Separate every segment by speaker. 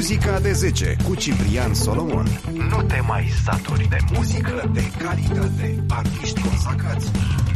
Speaker 1: Muzica de 10 cu Ciprian Solomon. Nu te mai saturi de muzică de calitate. Artiști consacrați.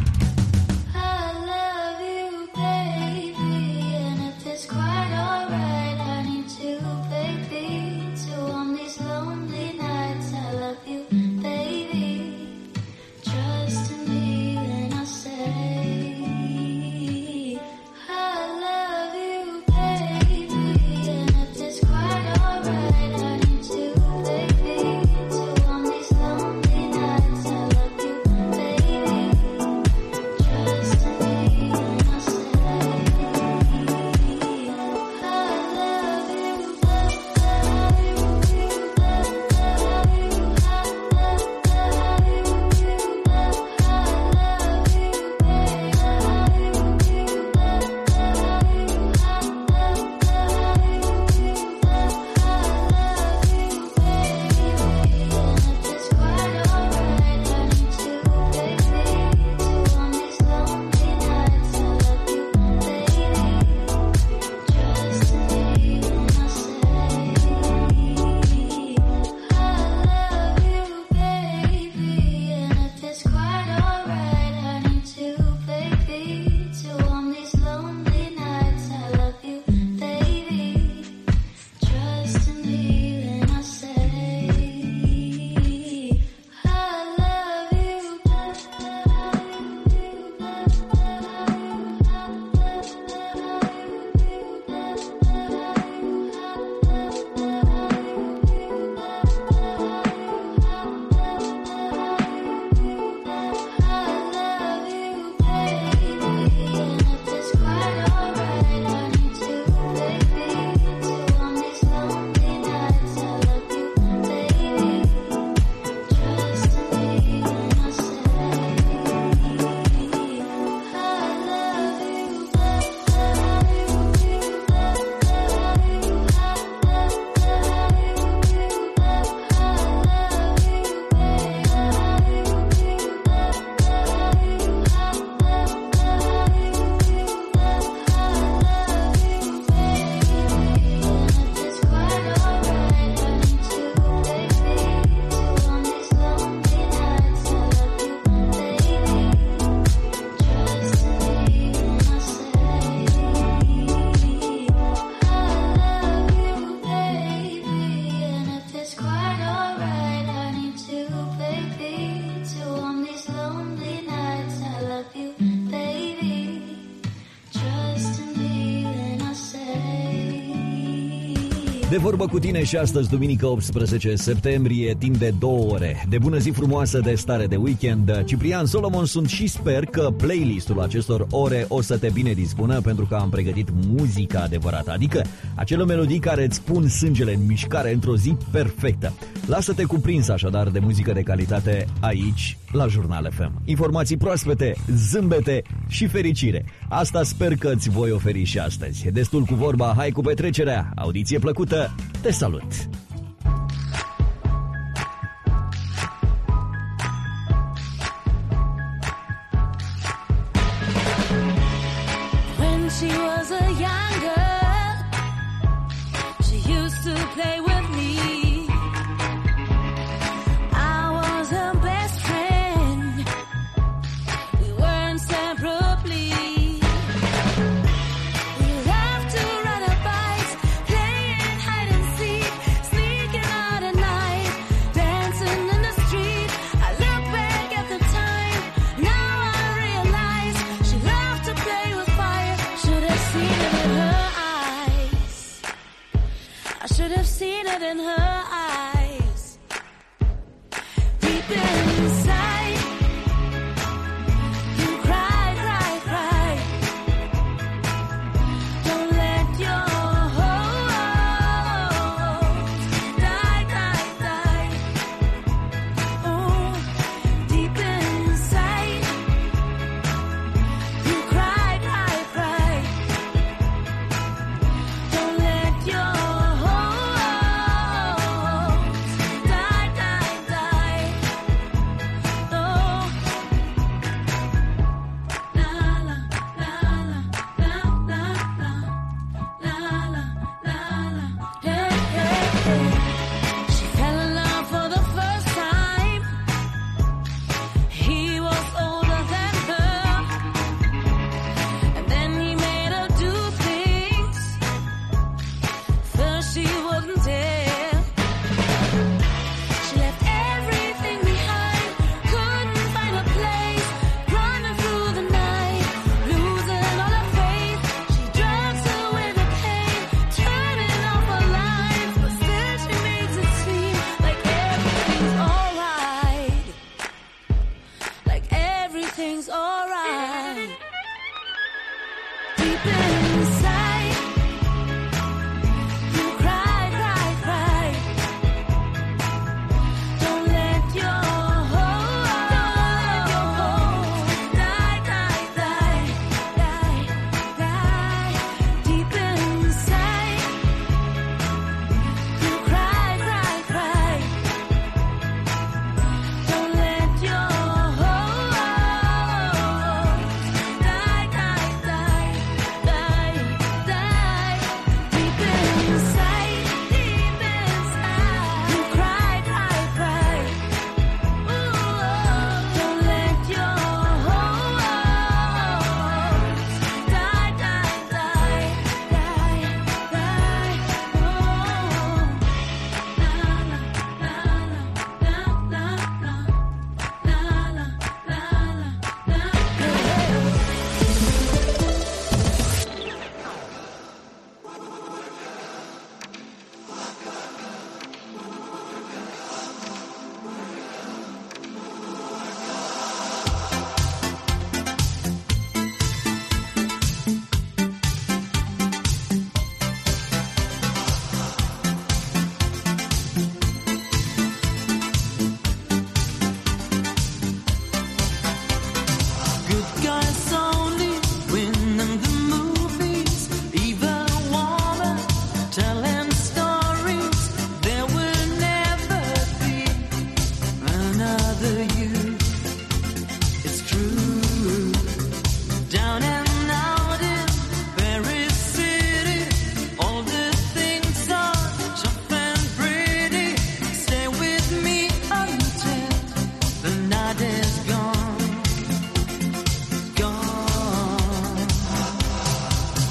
Speaker 2: De vorbă cu tine și astăzi, duminică 18 septembrie, timp de 2 ore. De bună zi frumoasă, de stare de weekend. Ciprian Solomon sunt și sper că playlistul acestor ore o să te bine dispună, pentru că am pregătit muzica adevărată, adică acele melodii care îți pun sângele în mișcare într-o zi perfectă. Lasă-te cuprins așadar de muzică de calitate aici, la Jurnal FM. Informații proaspete, zâmbete și fericire. Asta sper că îți voi oferi și astăzi. Destul cu vorba, hai cu petrecerea. Audiție plăcută, te salut!
Speaker 3: Sleep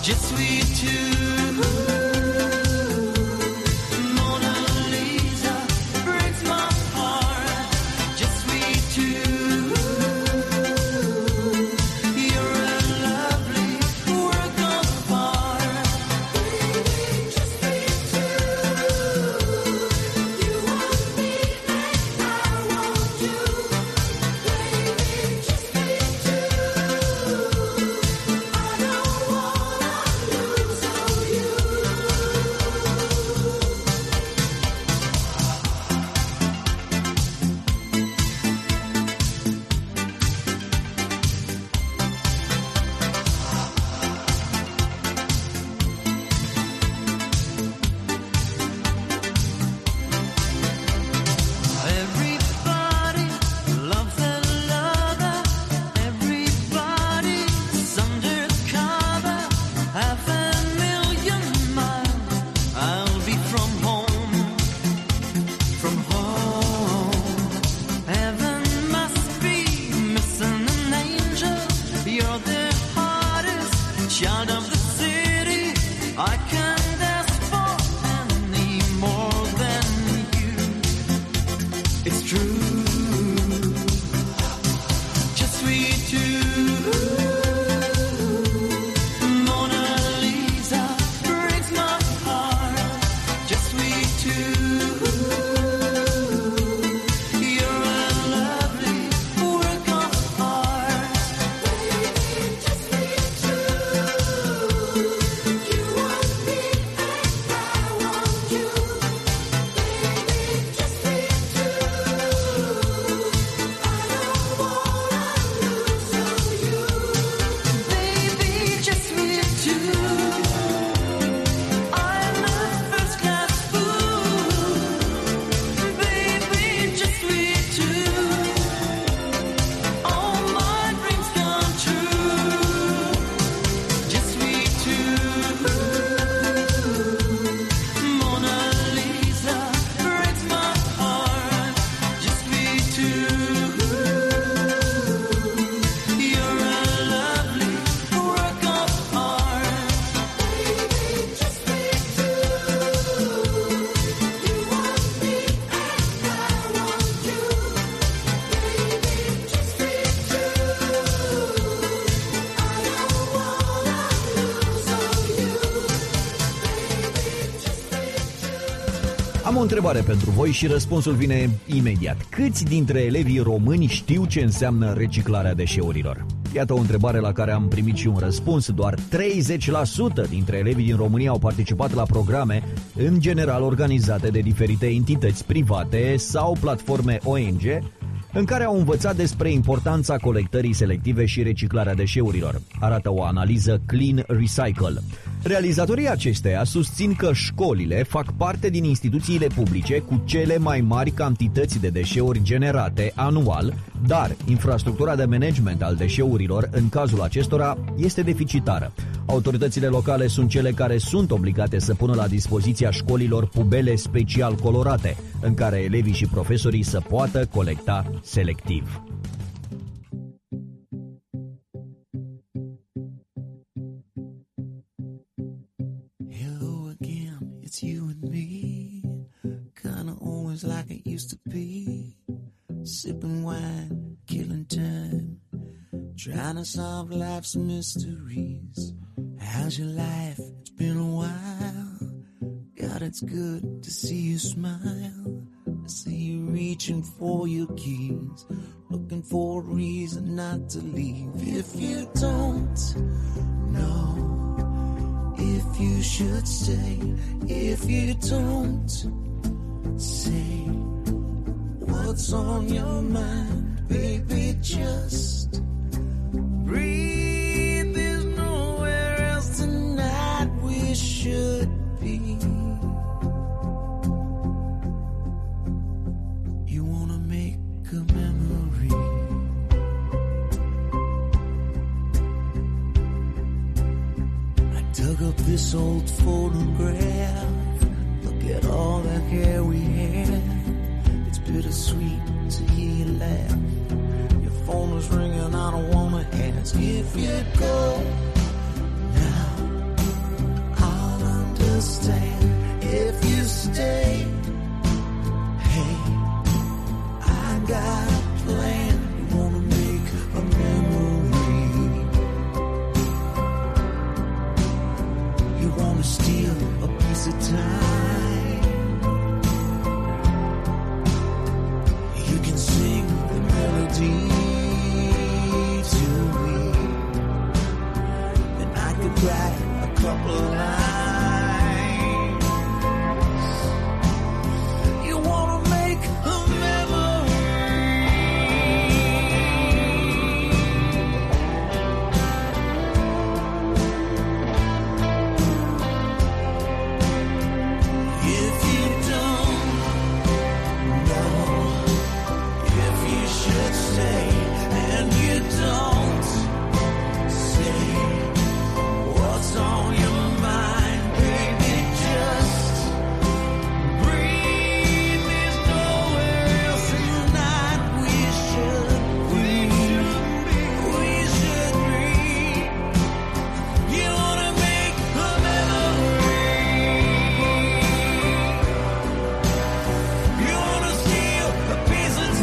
Speaker 2: Am o întrebare pentru voi și răspunsul vine imediat. Câți dintre elevii români știu ce înseamnă reciclarea deșeurilor? Iată o întrebare la care am primit și un răspuns. Doar 30% dintre elevii din România au participat la programe, în general organizate de diferite entități private sau platforme ONG, în care au învățat despre importanța colectării selective și reciclarea deșeurilor, arată o analiză Clean Recycle. Realizatorii acesteia susțin că școlile fac parte din instituțiile publice cu cele mai mari cantități de deșeuri generate anual, dar infrastructura de management al deșeurilor în cazul acestora este deficitară. Autoritățile locale sunt cele care sunt obligate să pună la dispoziția școlilor pubele special colorate, în care elevii și profesorii să poată colecta selectiv.
Speaker 3: Hello again, it's you and me, kinda always like it used to be, sipping wine, killing time, trying to solve life's mysteries. How's your life? It's been a while. God, it's good to see you smile. I see you reaching for your keys, looking for a reason not to leave. If you don't know if you should stay, if you don't say what's on your mind, baby, just breathe. There's nowhere else tonight we should be. You wanna make a memory. I dug up this old photograph. Look at all the hair we had. It's bittersweet to hear you laugh. Your phone is ringing, I don't wanna ask if you go now. understand if you stay. Hey, I got a plan. You wanna make a memory. You wanna steal a piece of time. You can sing the melody to me, and I could write a couple lines. You wanna make a memory. If you don't know if you should stay, and you don't say what's on your mind, baby, just breathe. There's nowhere else tonight we should breathe. You wanna make a memory. You wanna steal a piece of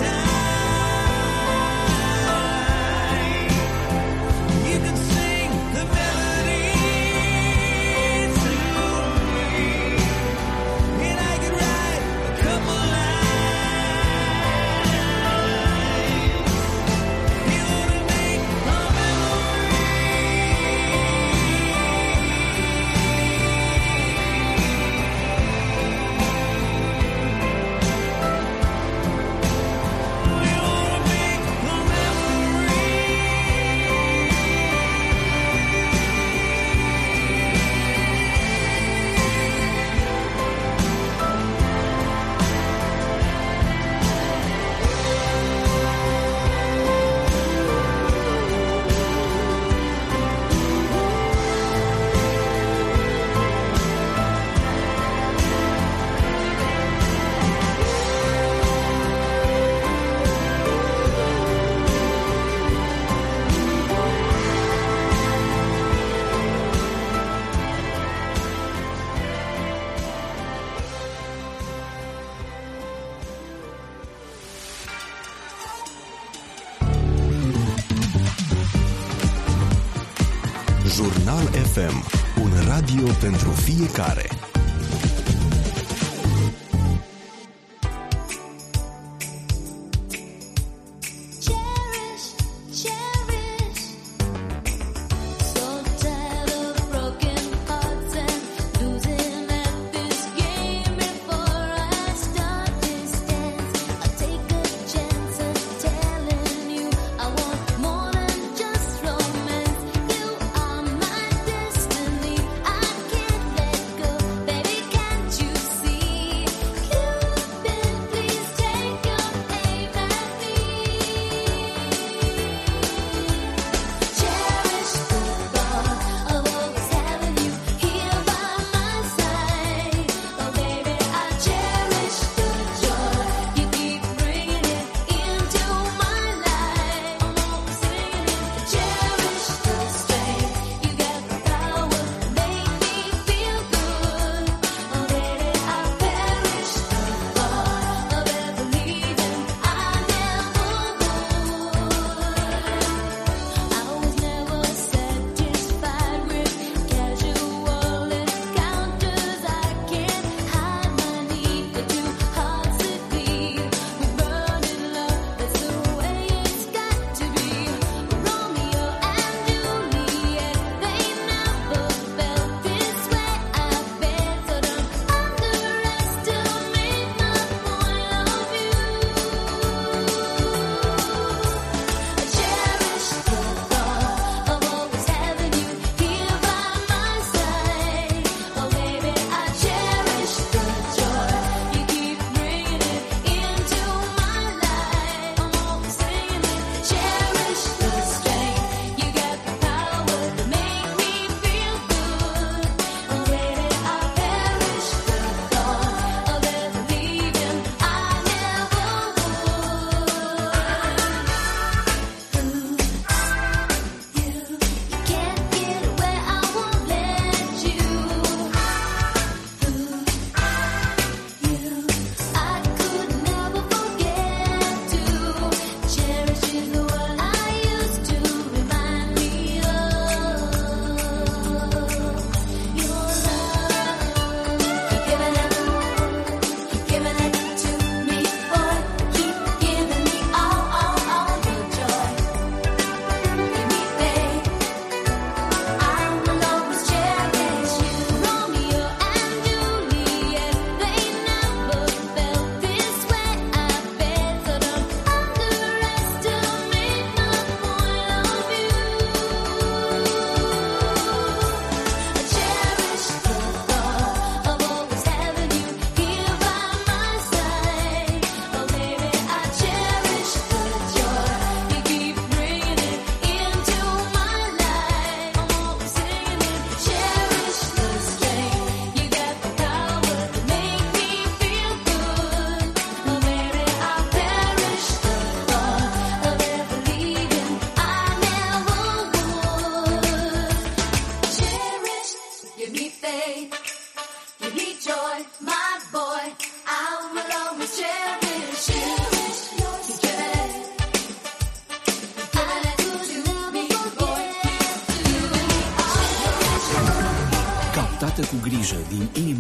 Speaker 3: time. You can sing the melody to me, and I could write a couple lines. You wanna make a memory. You wanna make a memory.
Speaker 1: Jurnal FM, un radio pentru fiecare.
Speaker 4: Cherish, cherish. So tired of broken hearts and losing at this game. Before I start this dance, I'll take a chance of telling you I want more than just romance. You are my destiny. I can't let go.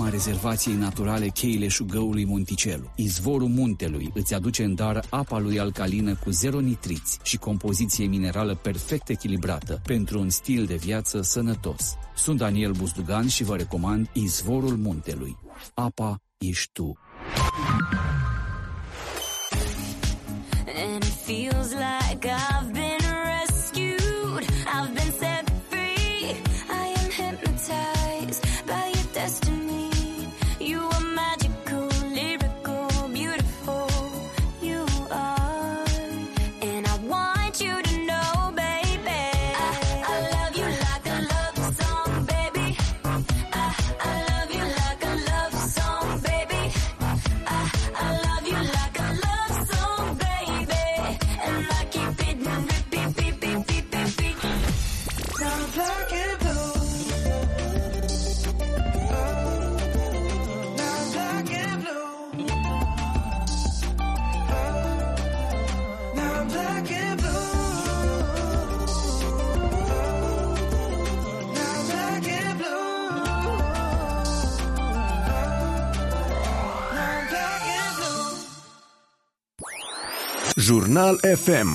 Speaker 5: inima rezervației naturale Cheile Șugăului Monticelu. Izvorul muntelui îți aduce în dar apa lui alcalină cu 0 nitriți și compoziție minerală perfect echilibrată pentru un stil de viață sănătos. Sunt Daniel Buzdugan și vă recomand Izvorul muntelui. Apa ești tu.
Speaker 4: And it feels like I've been rescued. I've been set free. I am hypnotized by your destiny. You are magical, lyrical, beautiful. You are. And I want you to know, baby, I love you like a love song, baby. I love you like a love song, baby. I love you like a love song, baby. And I keep it repeat, beep, beep, beep, beep, beep.
Speaker 3: Now I'm black and blue. Now I'm black and blue. Now I'm black and blue. Now I'm black and blue. Now I'm black and blue.
Speaker 1: Jurnal FM.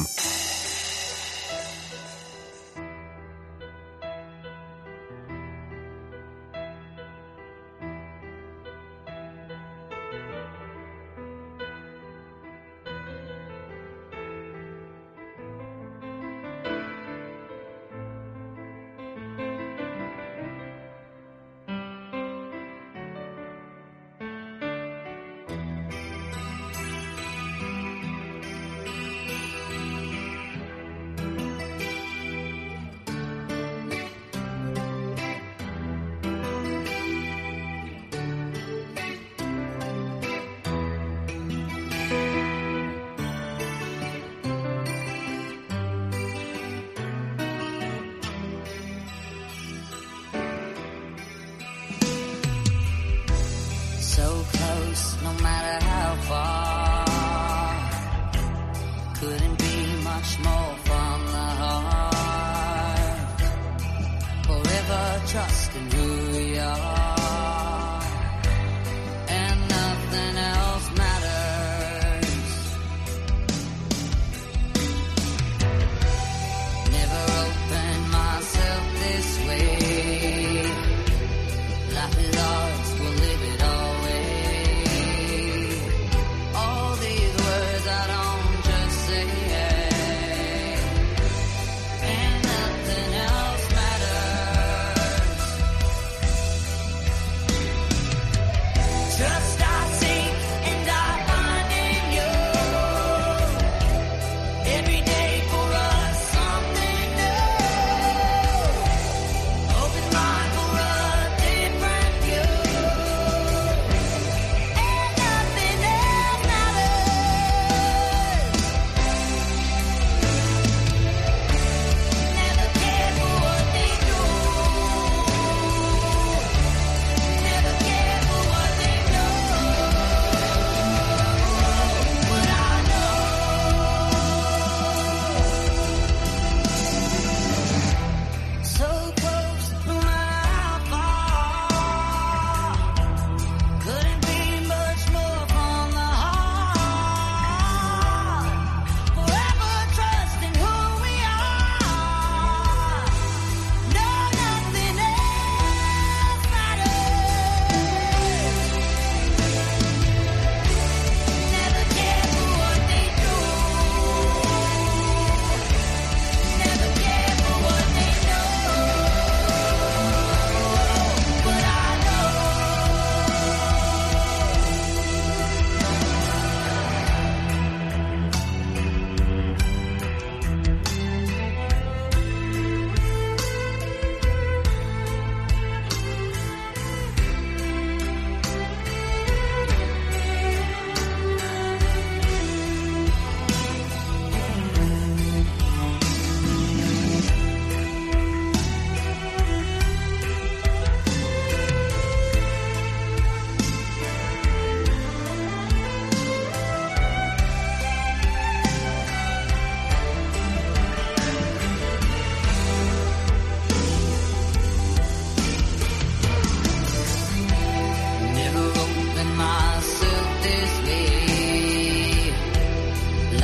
Speaker 4: So close, no matter how far. Couldn't be much more from the heart. Forever trusting who we are. And nothing else matters. Never opened myself this way. Life is ours, we'll live it always. All these words I don't just say.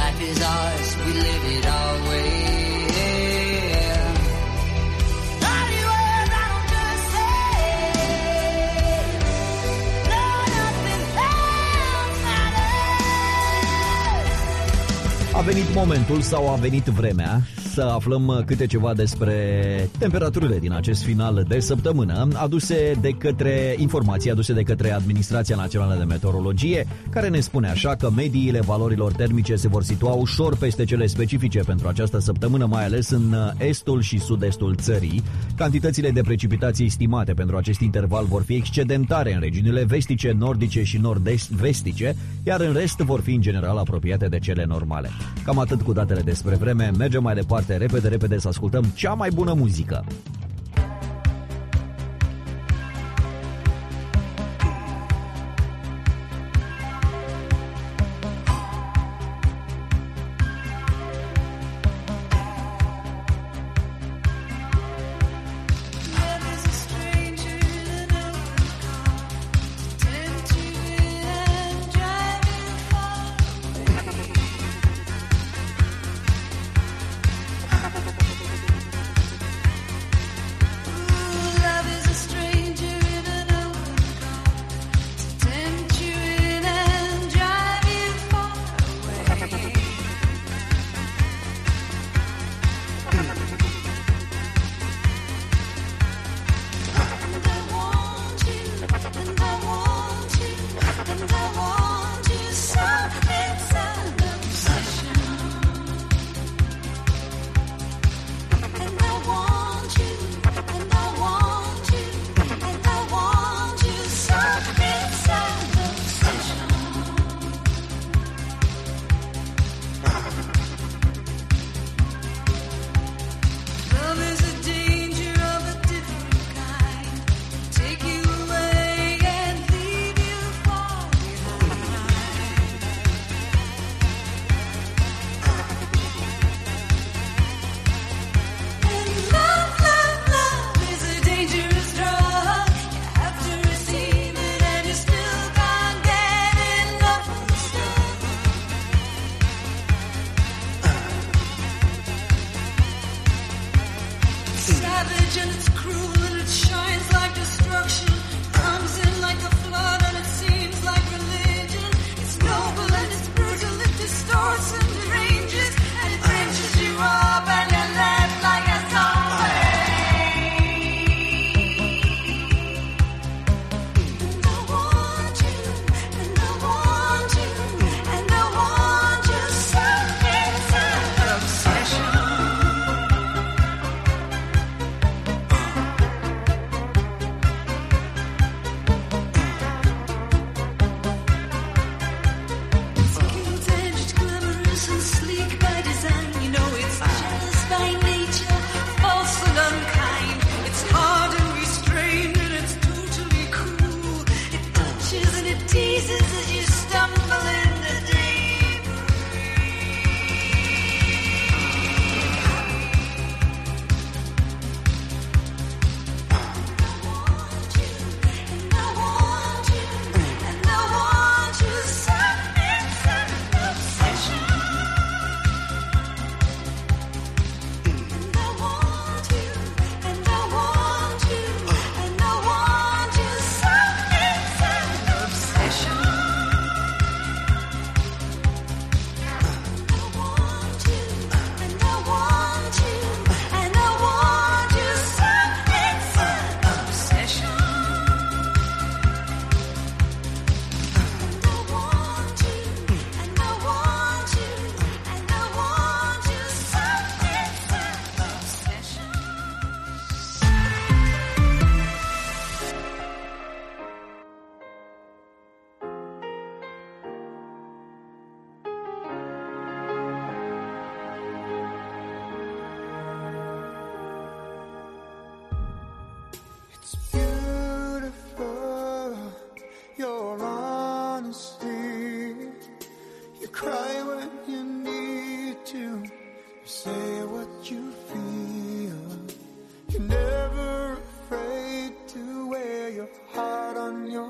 Speaker 6: life is ours, we live it our way. Naughty words I don't just say. No, nothing else matters.
Speaker 2: A venit momentul sau a venit vremea să aflăm câte ceva despre temperaturile din acest final de săptămână, informații aduse de către Administrația Națională de Meteorologie, care ne spune așa că mediile valorilor termice se vor situa ușor peste cele specifice pentru această săptămână, mai ales în estul și sud-estul țării. Cantitățile de precipitații estimate pentru acest interval vor fi excedentare în regiunile vestice, nordice și nord-est-vestice, iar în rest vor fi în general apropiate de cele normale. Cam atât cu datele despre vreme, mergem mai departe. Repede să ascultăm cea mai bună muzică.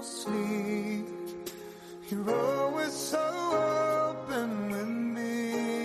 Speaker 7: You're always so open with me.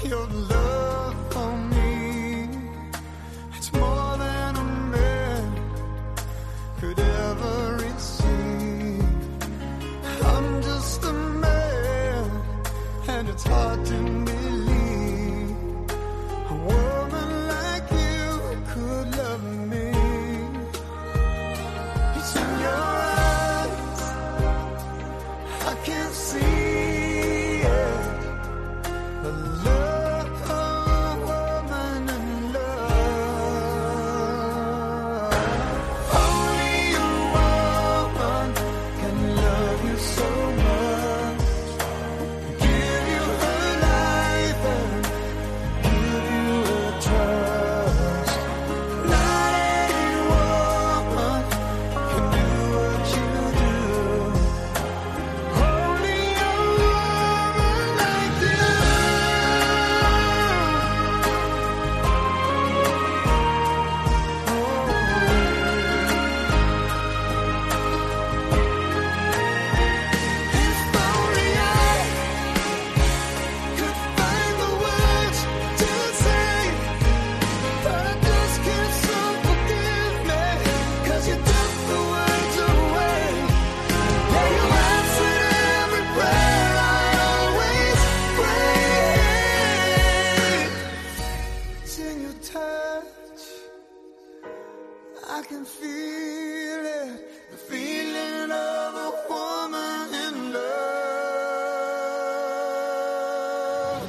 Speaker 3: Your love for me, it's more than a man could ever receive. I'm just a man, and it's hard to believe a woman like you could love me. It's in your eyes, I can't see it. The love of a woman in love. Only a woman can love you so much, give you her life and give you her trust. Not any woman can do what you do. Only a woman like you. If only I could find the words to say, but I just can't, so forgive me, 'cause you took the words away. Yeah, you answered every prayer I always prayed. It's in your touch, I can feel it, the feeling of a woman in love.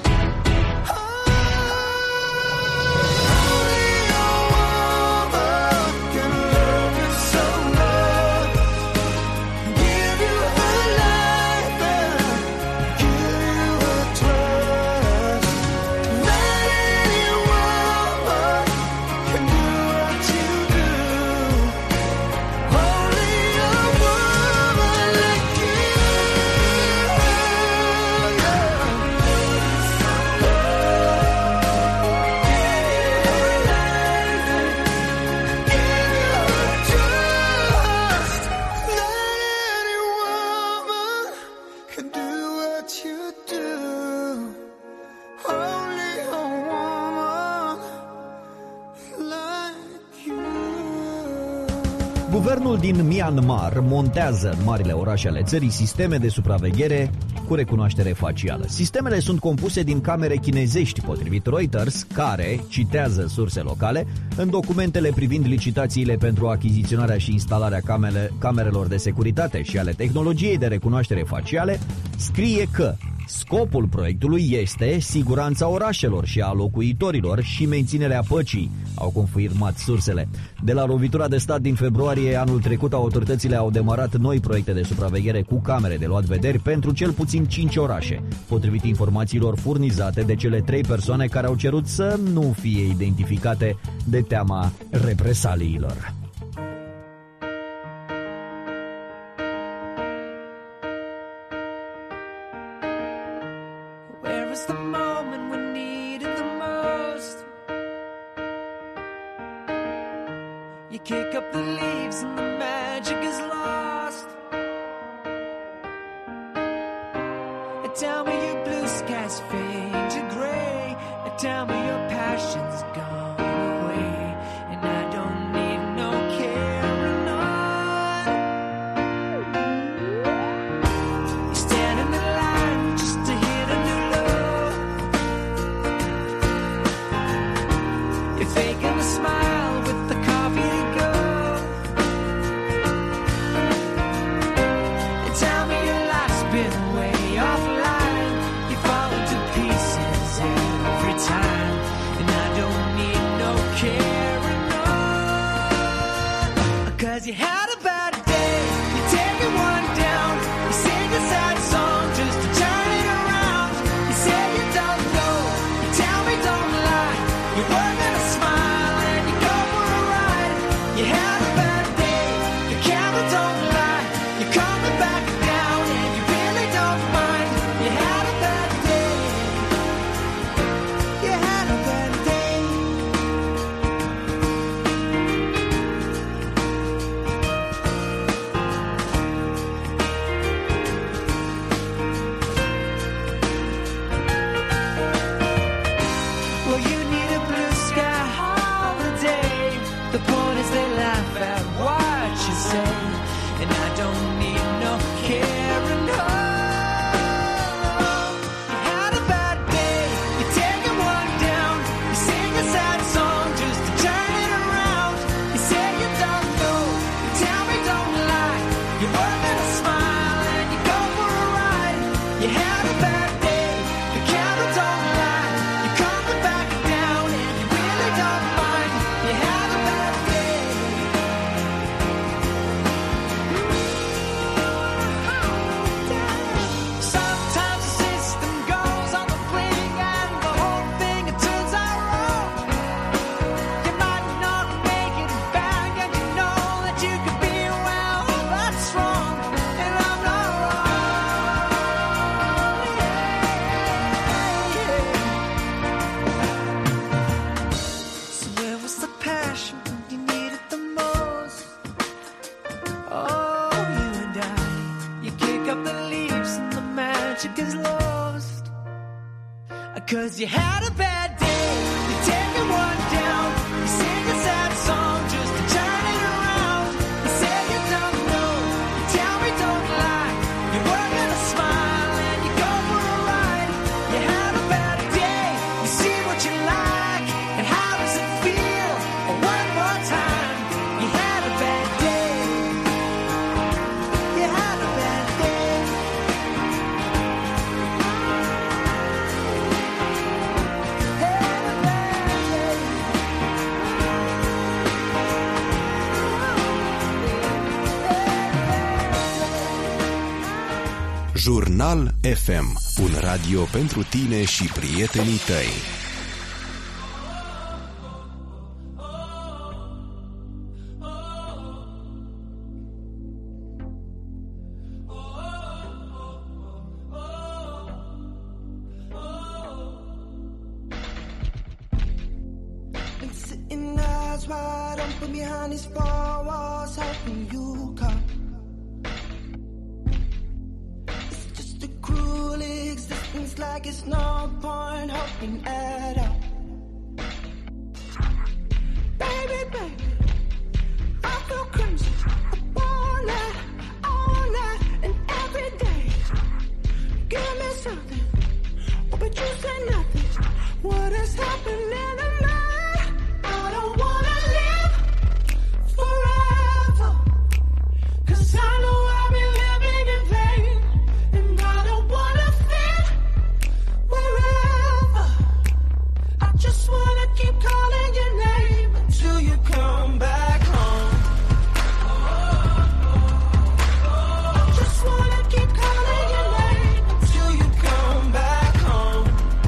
Speaker 3: Only a woman can love you so much, give you her life and give you her trust. Not any woman can do what you do. Only a woman like you. Trust. Not any woman can do what you do. Only a woman like you.
Speaker 2: Guvernul din Myanmar montează în marile orașe ale țării sisteme de supraveghere cu recunoaștere facială. Sistemele sunt compuse din camere chinezești, potrivit Reuters, care, citează surse locale, în documentele privind licitațiile pentru achiziționarea și instalarea camerelor de securitate și ale tehnologiei de recunoaștere faciale, scrie că scopul proiectului este siguranța orașelor și a locuitorilor și menținerea păcii, au confirmat sursele. De la lovitura de stat din februarie anul trecut, autoritățile au demarat noi proiecte de supraveghere cu camere de luat vederi pentru cel puțin 5 orașe, potrivit informațiilor furnizate de cele 3 persoane care au cerut să nu fie identificate de teama represaliilor.
Speaker 6: Where is the moment we need it the most? You kick up the leaves and the magic is lost. Tell me your blue skies fade to gray. Tell me your passion's gone away, and I don't need no carrying on. You stand in the line just to hit a new low. You're faking a smile with the coffee to go. And tell me your life's been way offline. You fall to pieces every time, and I don't need no carrying on. 'Cause you had a bad day, you take it one down, you sing a sad song just to turn it around. You say you don't know, you tell me don't lie, you work at a smile and you go for a ride. You had a bad day, the camera don't lie, you're coming back down and you really don't mind. You had a bad day, you had a bad day. 'cause you had a bad day. You're taking one down, you sing a sad song just to turn it around. You say you don't know, you tell me don't lie. You were gonna smile and you go for a ride. You had a bad day, you see what you like, and how does it feel? Oh, one more time, you had a bad day. You had a bad day. Had a bad day.
Speaker 1: Jurnal FM, un radio pentru tine și prietenii tăi.
Speaker 3: Been sitting eyes wide open behind these four walls, hoping you come. It's just a cruel existence, like it's no point hoping at all. Baby, baby, I feel crazy up all night, and every day. Give me something, oh, but you say nothing. What is happening to me? I don't wanna live forever, 'cause I know I've been living in vain, and I don't wanna fit wherever. I just wanna keep calling your name until you come back home. I just wanna keep calling your name until you come back home.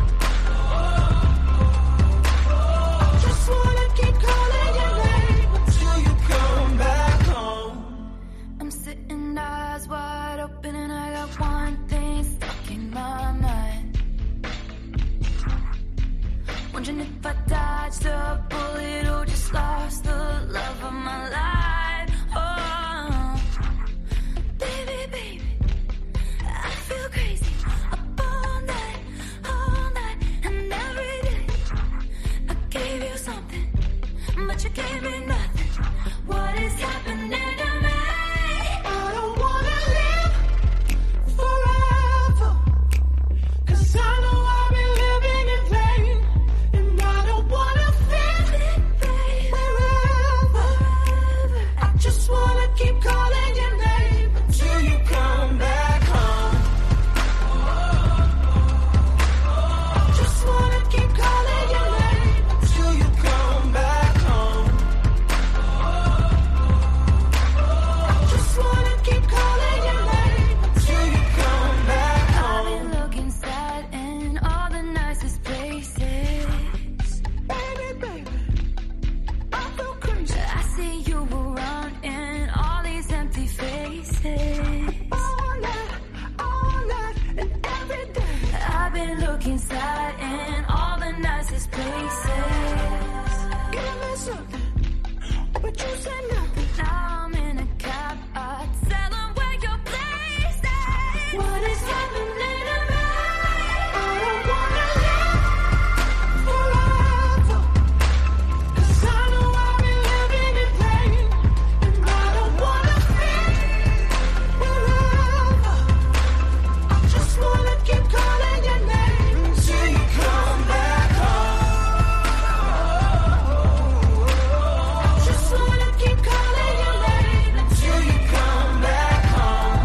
Speaker 3: I just wanna keep calling your name until you come back home.
Speaker 4: I'm sitting eyes wide open and I got one thing stuck in my mind. Wondering if I dodged a bullet or just lost the love of my life. Oh, baby, baby, I feel crazy up all night, and every day. I gave you something, but you gave me nothing. What is happening to me?
Speaker 3: I don't wanna live forever, 'cause I know I've been living in vain, and I don't wanna fit wherever. I just wanna keep calling your name until you come back home. I just wanna keep calling your name until you come back home. I just wanna keep calling your name until you come back
Speaker 4: I've
Speaker 3: home.
Speaker 4: been looking sad in all the nicest places.
Speaker 3: Baby, baby, I feel crazy.
Speaker 4: I see you around in all these empty faces.
Speaker 3: All night, and every day.
Speaker 4: I've been looking sad in all the nicest places.
Speaker 3: Give me something, but you say nothing.
Speaker 4: Now I'm in a cab, I tell 'em where your place is. What is happening to me?
Speaker 3: I don't wanna live forever, 'cause I know I've been living in vain, and I don't wanna fit wherever. I just wanna keep calling your name until you come back home. I just wanna keep calling your name until you come back home.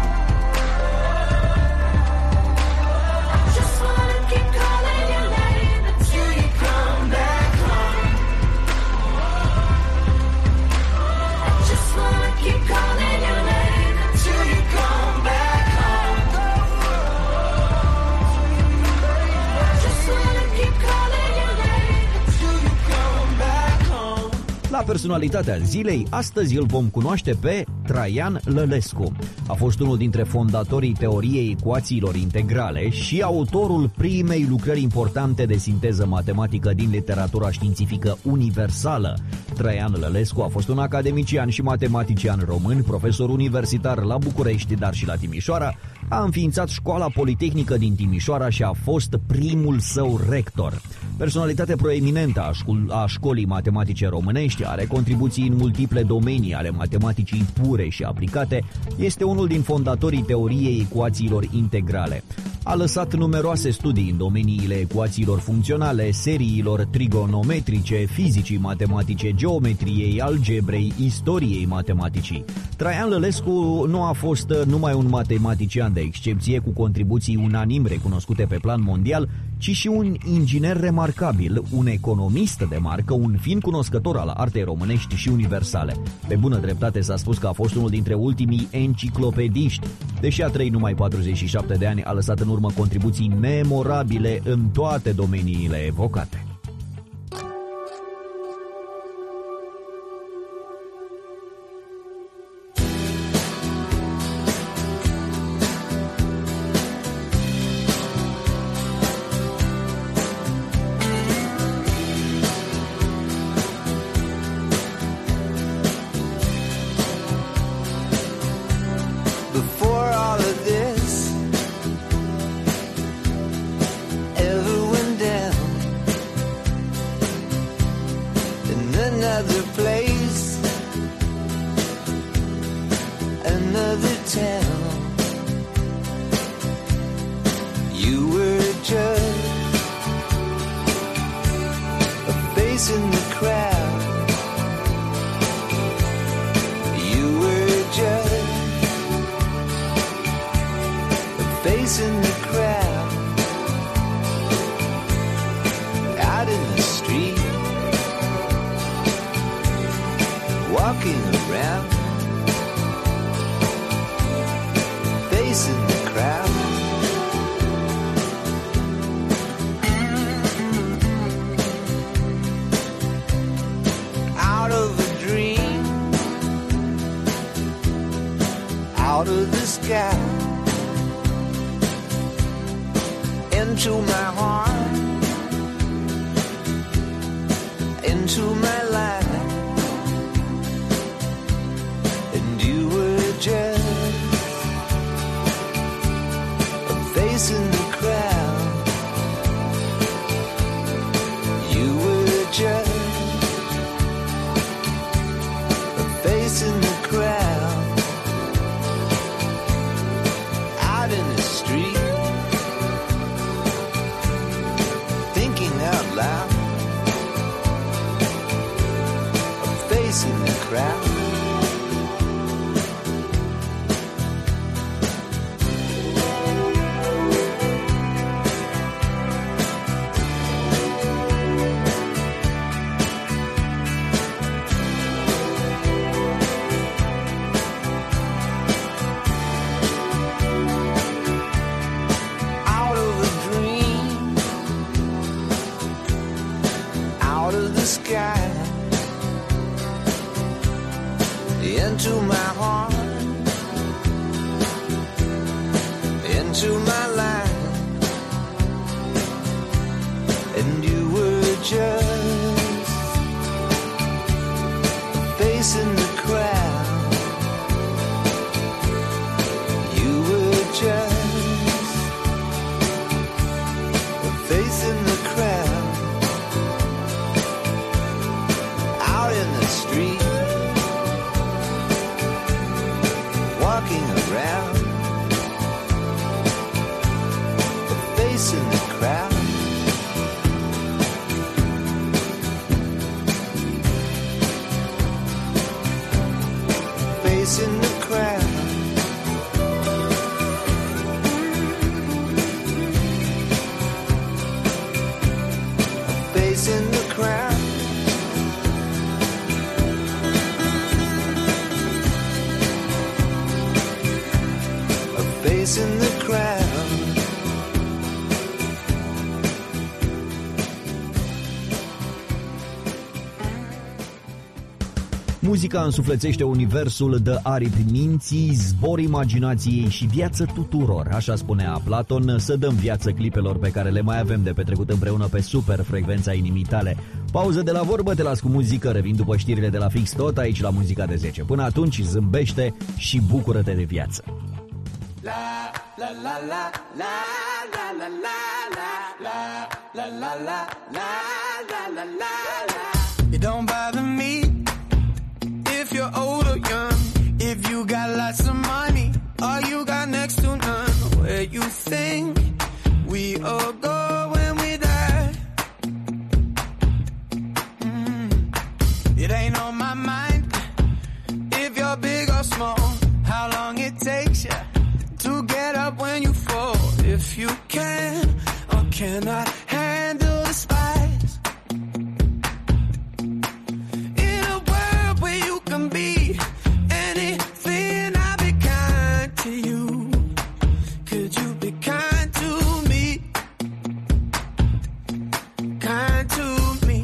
Speaker 3: I just wanna keep calling your name until you come back home. I just wanna keep calling your name until you come back home. I just wanna keep calling your name until you come back home.
Speaker 2: La personalitatea zilei, astăzi îl vom cunoaște pe Traian Lălescu. A fost unul dintre fondatorii teoriei ecuațiilor integrale și autorul primei lucrări importante de sinteză matematică din literatura științifică universală. Traian Lălescu a fost un academician și matematician român, profesor universitar la București, dar și la Timișoara. A înființat Școala Politehnică din Timișoara și a fost primul său rector. Personalitate proeminentă a școlii matematice românești, are contribuții în multiple domenii ale matematicii pure și aplicate, este unul din fondatorii teoriei ecuațiilor integrale. A lăsat numeroase studii în domeniile ecuațiilor funcționale, seriilor trigonometrice, fizicii matematice, geometriei, algebrei, istoriei matematicii. Traian Lălescu nu a fost numai un matematician de excepție cu contribuții unanim recunoscute pe plan mondial, ci și un inginer remarcabil, un economist de marcă, un fin cunoscător al artei românești și universale. Pe bună dreptate s-a spus că a fost unul dintre ultimii enciclopediști. Deși a trăit numai 47 de ani, a lăsat în urmă contribuții memorabile în toate domeniile evocate.
Speaker 3: Before all of this ever went down in another place, another town, you were just a face in the crowd. You were just face in the crowd, out in the street, walking around, face in the crowd. Out of a dream, out of the sky, into my heart, into my life, and you were just a face in the crowd. You were just a face in the crowd, out in the street, out loud, a face in the crowd. Into my heart, into my life, and you were just a face in the crowd. You were just a face in the crowd, out in the street, walking around,
Speaker 2: Muzica însuflețește universul, dă aripi minții, zbor imaginației și viață tuturor. Așa spunea Platon, să dăm viață clipelor pe care le mai avem de petrecut împreună pe super frecvența inimii tale. Pauză de la vorbă, te las cu muzică, revin după știrile de la fix tot aici la Muzica de 10. Până atunci, zâmbește și bucură-te de viață.
Speaker 6: La la la la la la la la la la la la la la la la. It don't bother me if you're old or young, if you got lots of money or you got next to none. Where you think we all go when we die? It ain't on my mind if you're big or small, how long it takes you to get up when you fall. If you can or cannot handle the spice, in a world where you can be anything, I'll be kind to you. Could you be kind to me? Kind to me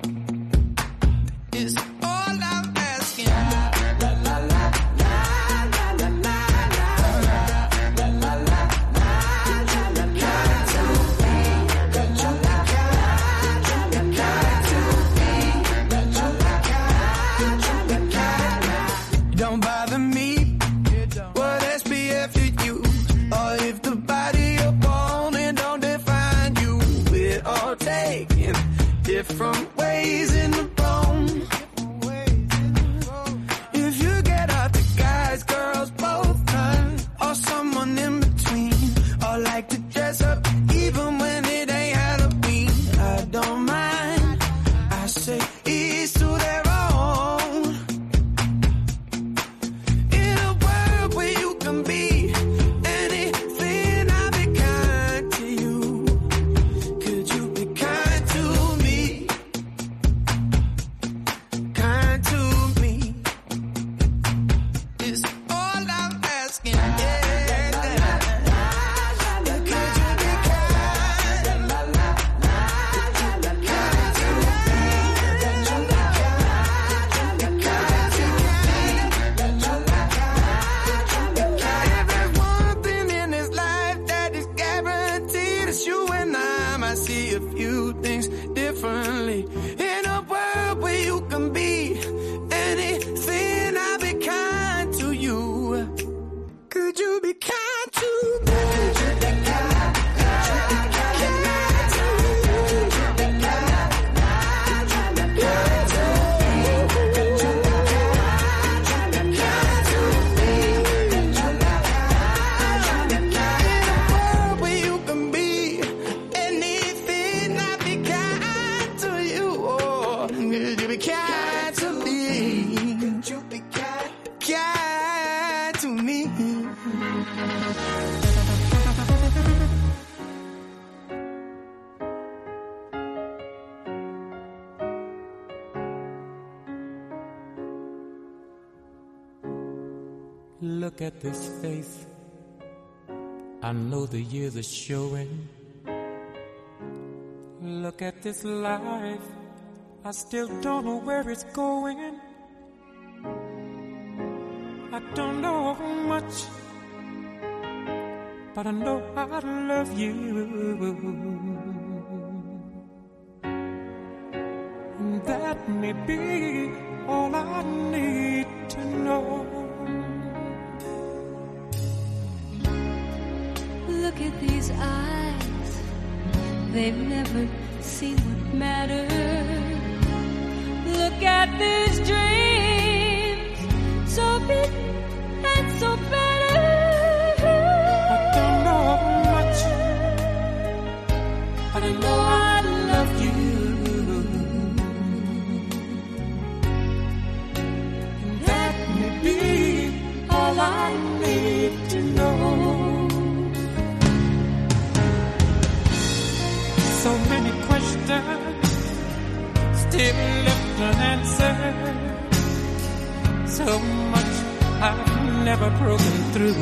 Speaker 6: is all I'm asking. La la la la la la la la la. Don't bother me what SPF you use, or if the body you're born in don't define you. We're all taking different ways in the bone. If you get out the guys, girls, both kinds, or someone in between, or like to dress up even when it ain't Halloween, I don't mind. I say each to their own. In a world where you can be anything, I'll be kind to you. Could you be kind to me? Kind to me is all I'm asking. Yeah. Could you be kind? If there's one thing in this life that is guaranteed, it's you and I might see a few things differently. In a world where you can be anything, I'll be kind to you. Could you be kind to me? Where you can be anything, I'll be kind to you. Oh, could you be kind to me? Could you be kind to me?
Speaker 7: Look at this face. I know the years are showing. Look at this life. I still don't know where it's going. I don't know much, but I know I love you. And that may be all I need to know.
Speaker 4: Look at these eyes, they've never seen what matters. Look at these dreams, so big and so better.
Speaker 7: I don't know much, but I know I love you. And that may be all I need to know. So many questions still left unanswered. So much I've never broken through.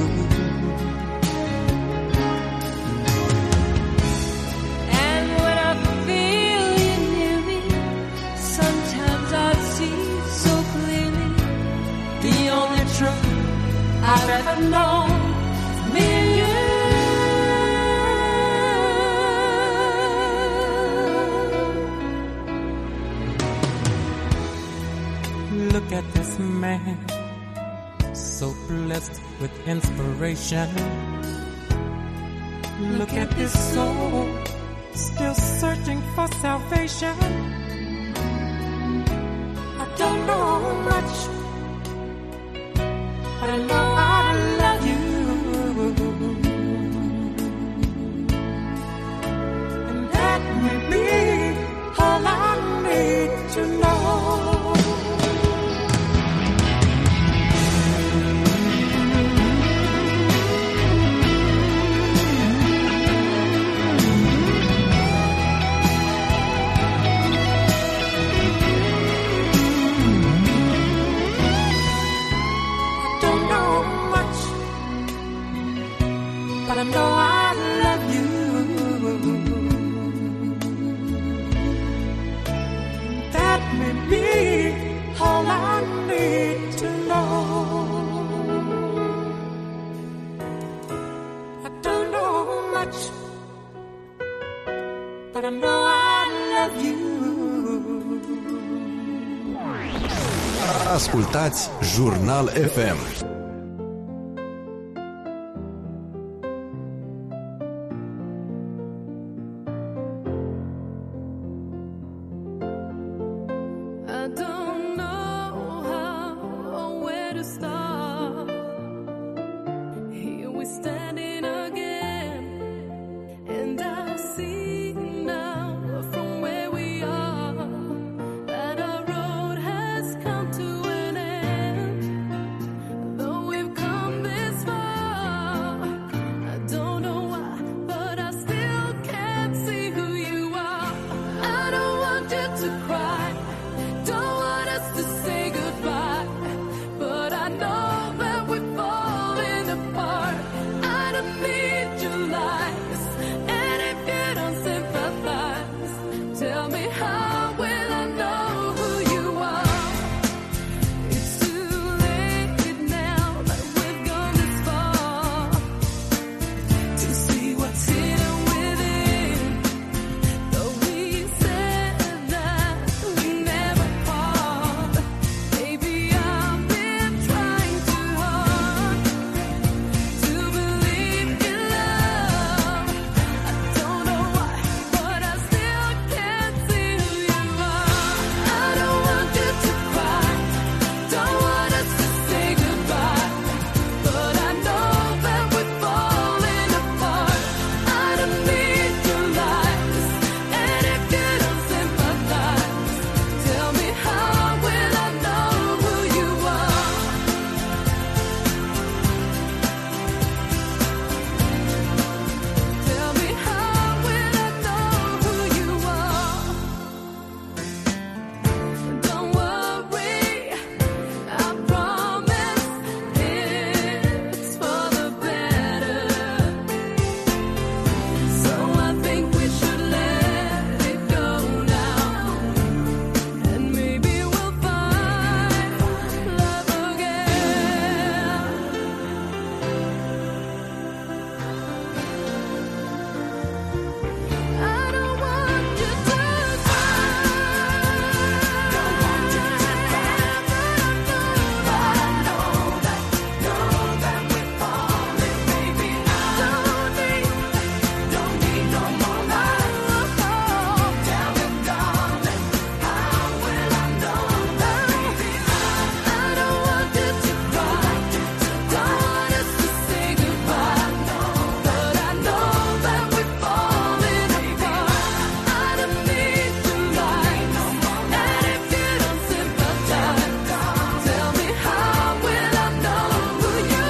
Speaker 4: And when I feel you near me, sometimes I see so clearly.
Speaker 7: I've known me and you. Look at this man, so blessed with inspiration. Look at this soul, still searching for salvation. I don't know much, but I know I love you. And that may be all I need to know. But I know I love you. That may be all I need to know. I don't know much, but I know I love you.
Speaker 1: Ascultați Jurnal FM.
Speaker 4: I don't know how or where to start. Here we're standing again, and I see now from where we are that our road has come to an end. Though we've come this far, I don't know why, but I still can't see who you are. I don't want you to cry. Don't want us to say goodbye, but I know that we're falling apart. I don't need your lies, and if you don't sympathize, tell me how will I know who you are? It's too late now that we've gone this far to see what's hidden within. Though we said that we never part, baby, I've been trying too hard to believe in love. I don't know why, but I still can't see who you are. I don't want you to cry, don't want us to say goodbye, but I know that we're falling apart. I don't need your lies, and if you don't sympathize, tell me how will I know who you are? Tell me how will I know who you are? Don't worry, I promise it's for the better. So I think we should let it go now, and maybe we'll find love again. I don't want you to cry. Don't want you to cry, but I know that we're falling, baby. Don't need no more lies. Tell me, darling, how will I know that, baby? I don't want you to cry, don't want us to say goodbye, but I know that we're falling apart. I don't need your lies, and if you don't sympathize, tell me how will I know who you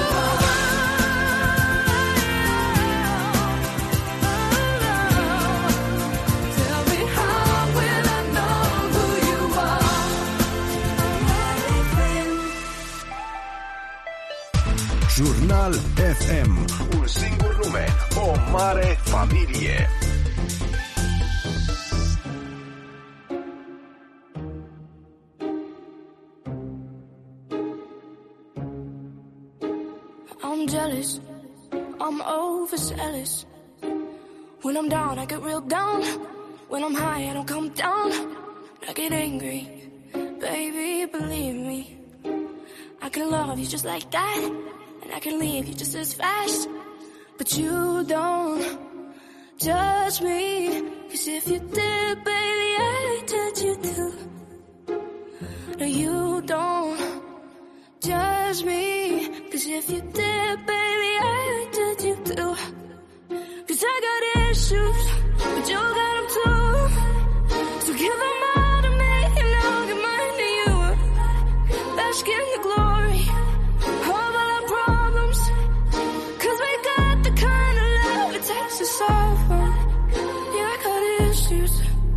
Speaker 4: are? Tell me how will I know who you are?
Speaker 1: Jurnal FM. Un singur nume, o mare familie.
Speaker 4: I'll
Speaker 8: I'm jealous, I'm overzealous. When I'm down, I get real down. When I'm high, I don't come down. I get angry, baby, believe me. I can love you just like that, and I can leave you just as fast. But you don't judge me, 'cause if you did, baby, I'd judge you too. No, you don't judge me, 'cause if you did, baby, I'd judge you too. 'Cause I got issues, but you got them too. So give them all to me, and I'll give mine to you. Bask in the glory of all our problems, 'cause we got the kind of love it takes to solve them. Yeah, I got issues,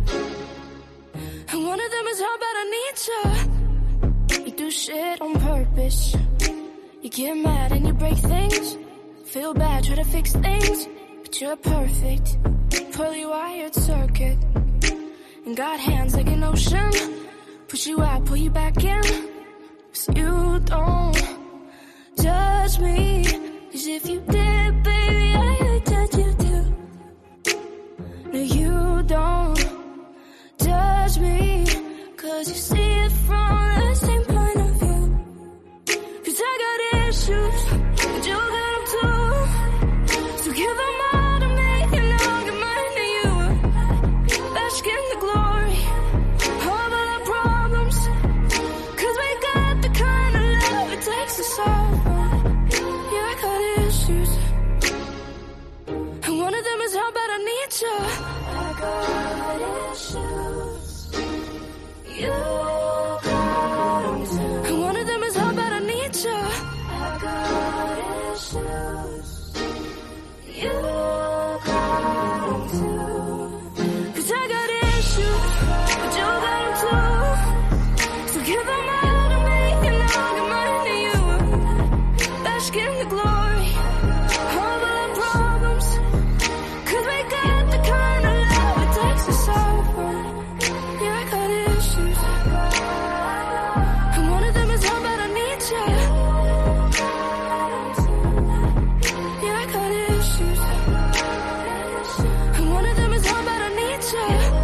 Speaker 8: and one of them is how bad I need you. You do shit on purpose. You get mad and you break things. Feel bad, try to fix things, but you're perfect. Poorly wired circuit, and got hands like an ocean. Push you out, pull you back in. 'Cause you don't judge me, 'cause if you did, baby, I'd judge you too. No, you don't judge me, 'cause you see it from the same point of view. 'Cause I got issues, but you got them too. So give them all to me, and I'll give mine to you. Bask in the glory of all our problems, 'cause we got the kind of love it takes to solve them. Yeah, I got issues, and one of them is how bad I need you. I got issues, you got them too. And one of them is how bad I need you. I got issues, you got them too. 'Cause I got issues, but you got them too. So give them all to me, and I'll give mine to you. Bask in the glory of all our problems, 'cause we got the kind of love it takes to solve them. Yeah, I got issues, and one of them is how bad I need you. Yeah, I got issues, and one of them is how bad I need you.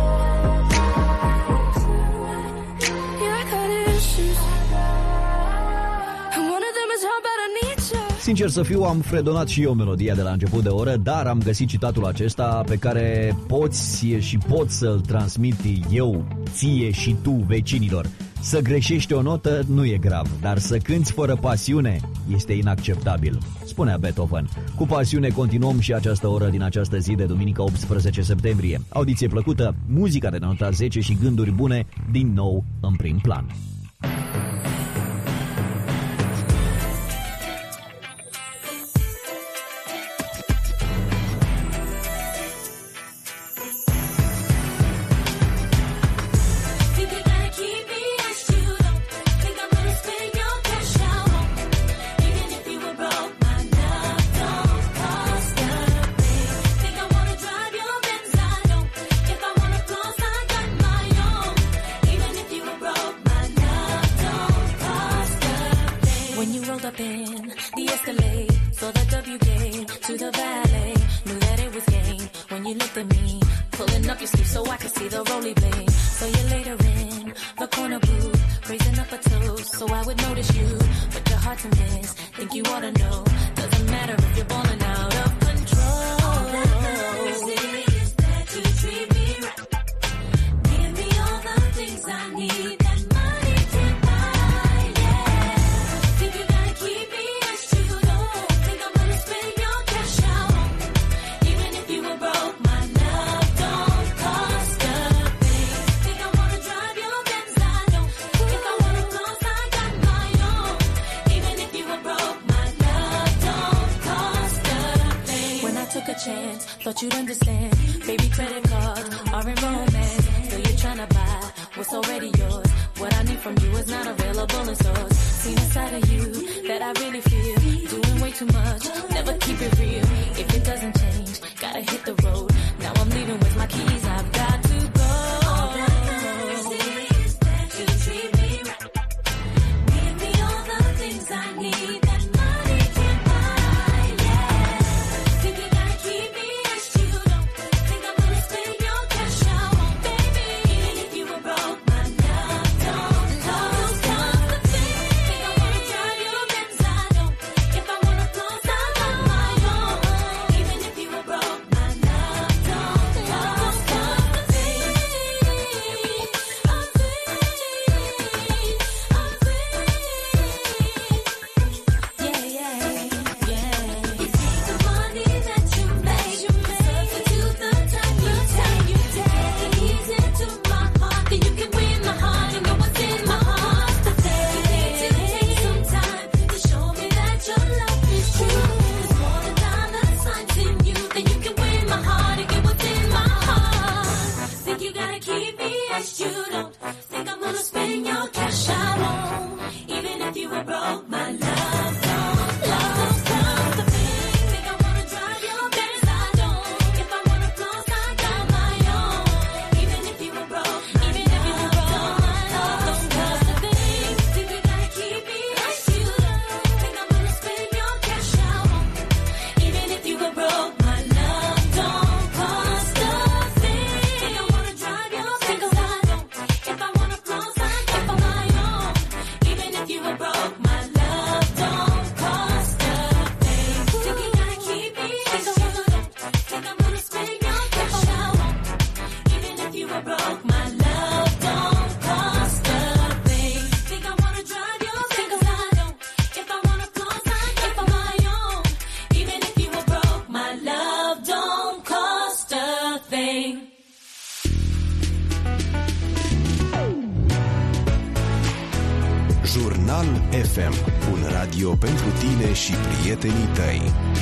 Speaker 8: Yeah, I got issues, and one of them is how bad I need you.
Speaker 2: Sincer să fiu, am fredonat și eu melodia de la început de oră, dar am găsit citatul acesta pe care poți și pot să-l transmit eu, ție și tu, vecinilor. Să greșești o notă nu e grav, dar să cânți fără pasiune este inacceptabil, spunea Beethoven. Cu pasiune continuăm și această oră din această zi de duminică 18 septembrie. Audiție plăcută, muzica de nota 10 și gânduri bune din nou în prim plan.
Speaker 4: Think you're gonna keep me as you don't think I'm gonna spend your cash out on me. Even if you were broke, my love don't cost a thing. Think I wanna drive your Benz, I don't. If I wanna floss, I got my own. Even if you were broke, my love don't cost a thing. When you rolled up in the Escalade, saw the W game to the valet, knew that it was game. When you looked at me, pulling up your sleeve so I could see the rolly blade. So you later in the corner booth, raising up a toast so I would notice you. But your heart's a mess, think you ought to know. Doesn't matter if you're balling out of control. All that matters is that you treat me right. Give me all the things I need that money can buy, yeah. Think you're gonna keep me as you don't think I'm gonna spend your cash out on me. Even if you were broke, my love don't cost a thing. Think I wanna drive your Benz, I don't. If I wanna floss, I got my own. Even if you were broke, my love don't cost a thing. When I took a chance, thought you'd understand. Baby, credit cards aren't romance. Still you're trying to buy what's already yours. What I need from you is not available in stores. Seen a side of you that I really feel. Doing way too much, never keep it real. If it doesn't change, gotta hit the road. Now I'm leaving with my keys, I've got to go. All that matters is that you treat me right. Give me all the things I need that money can buy.
Speaker 1: Jurnal FM, un radio pentru tine și prietenii tăi.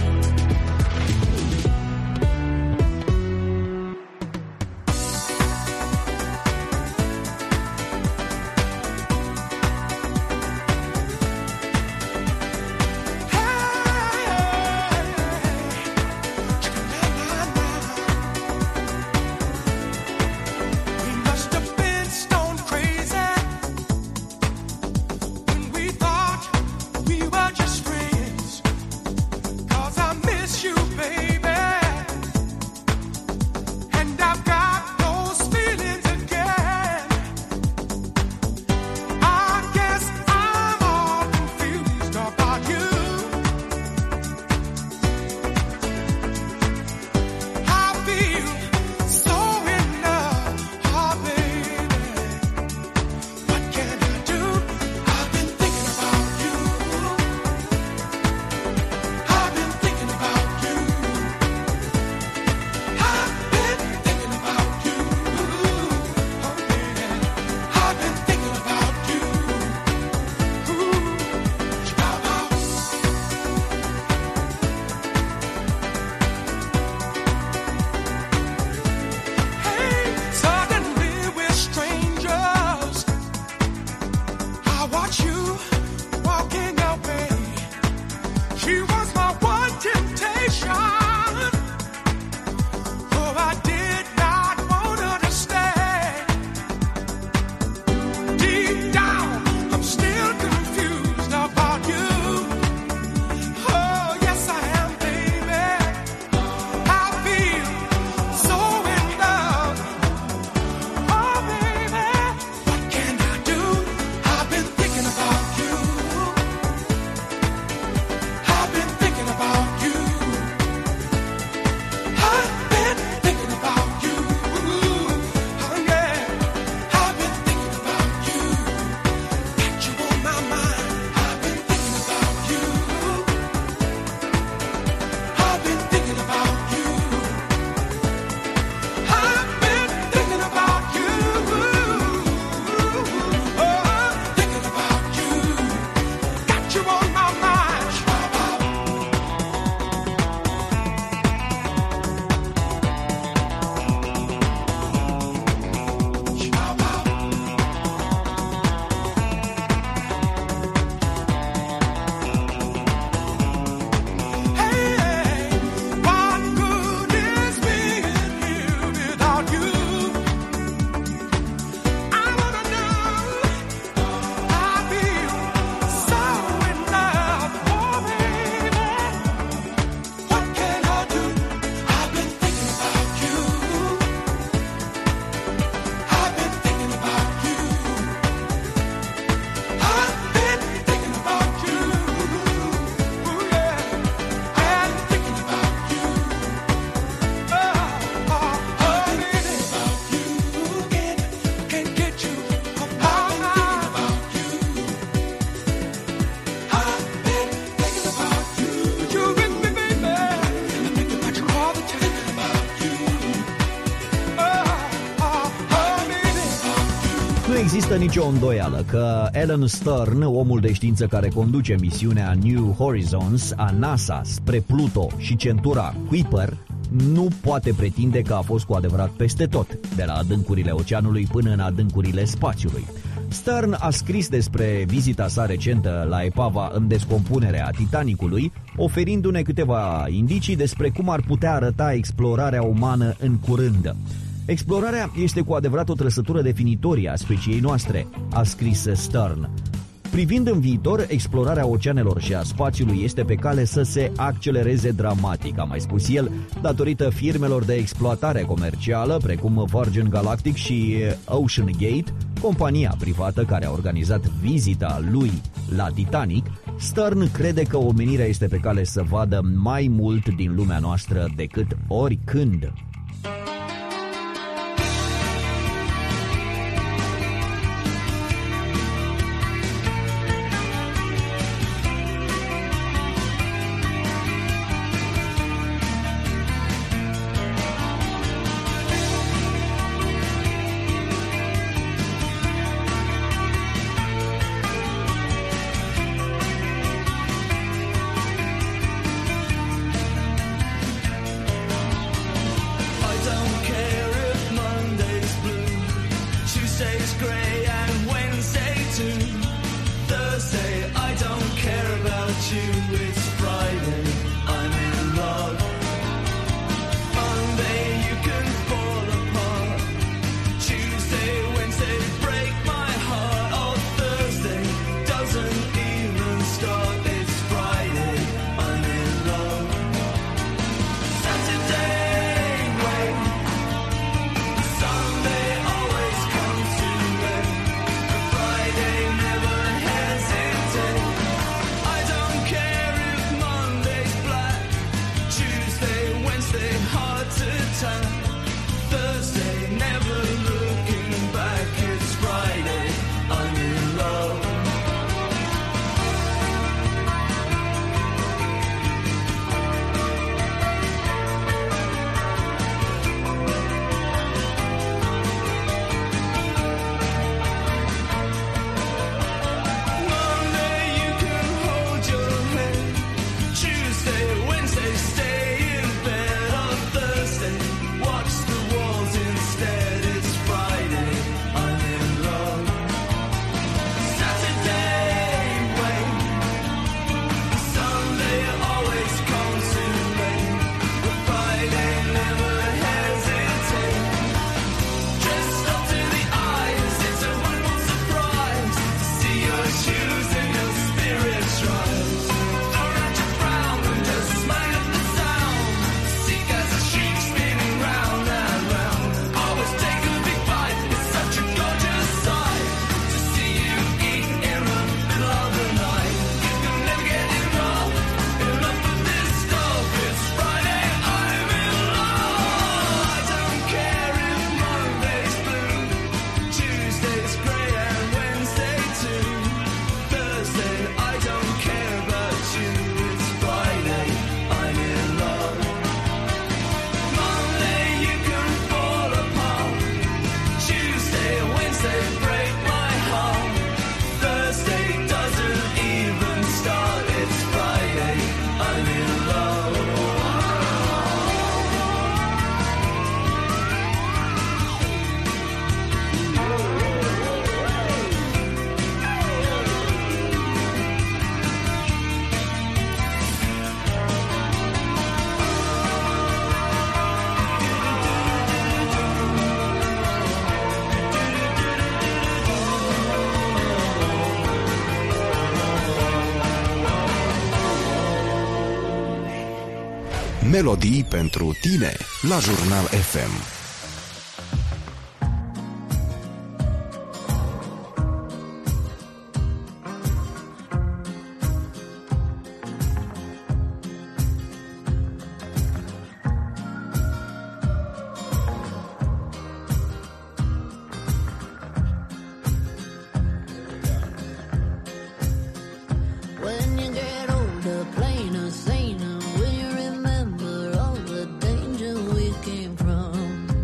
Speaker 2: Nu există nicio îndoială că Alan Stern, omul de știință care conduce misiunea New Horizons a NASA spre Pluto și centura Kuiper, nu poate pretinde că a fost cu adevărat peste tot, de la adâncurile oceanului până în adâncurile spațiului. Stern a scris despre vizita sa recentă la epava în descompunere a Titanicului, oferindu-ne câteva indicii despre cum ar putea arăta explorarea umană în curând. Explorarea este cu adevărat o trăsătură definitorie a speciei noastre, a scris Stern. Privind în viitor, explorarea oceanelor și a spațiului este pe cale să se accelereze dramatic, a mai spus el, datorită firmelor de exploatare comercială, precum Virgin Galactic și Ocean Gate, compania privată care a organizat vizita lui la Titanic. Stern crede că omenirea este pe cale să vadă mai mult din lumea noastră decât oricând.
Speaker 6: grey and Wednesday too. Thursday, I don't care about you. It's Friday, I'm in love. Monday, you can fall apart. Tuesday, Wednesday, break my heart. Oh, Thursday doesn't even start. It's Friday, I'm in love. Saturday, wait. Sunday always comes too late. Friday, never hesitate. I don't care if Monday's black. Tuesday, Wednesday, hard to tell. Thursday, never looking back. It's Friday, I'm in love. Monday, you can hold your head. Tuesday, Wednesday, stay in bed. On Thursday, watch the walls instead. It's Friday, I'm in love. Saturday, wait. Sunday always comes too late. But Friday, never hesitate. Dressed up to the eyes, it's a wonderful surprise to see your shoes and your spirits rise. Throw out your frown and just smile at the sound. Seek as a sheep spinning round and round. Always take a big bite, it's such a gorgeous sight to see you eat in the middle of the night. You can never get enough of this stuff. It's Friday, I'm in love. I don't care if Monday's blue, Tuesday's grey and Wednesday too. Thursday, I don't care about you. It's Friday, I'm in love. Monday, you can fall apart. Tuesday, Wednesday, break my heart. Thursday doesn't even start. It's Friday, I'm in love.
Speaker 1: Melodii pentru tine la Jurnal FM.
Speaker 4: When you get older, plainer, saner, will you remember all the danger we came from?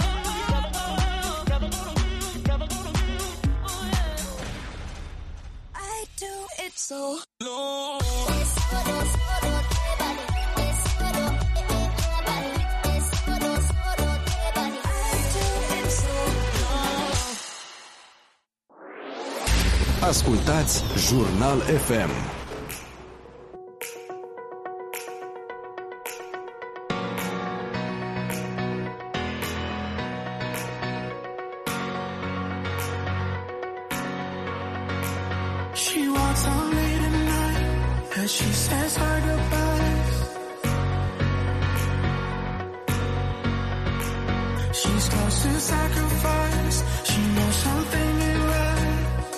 Speaker 8: I do it so low.
Speaker 1: Ascultați Jurnal FM.
Speaker 3: She walks out late at night as she says her goodbyes. She's close to sacrifice. She knows something ain't right.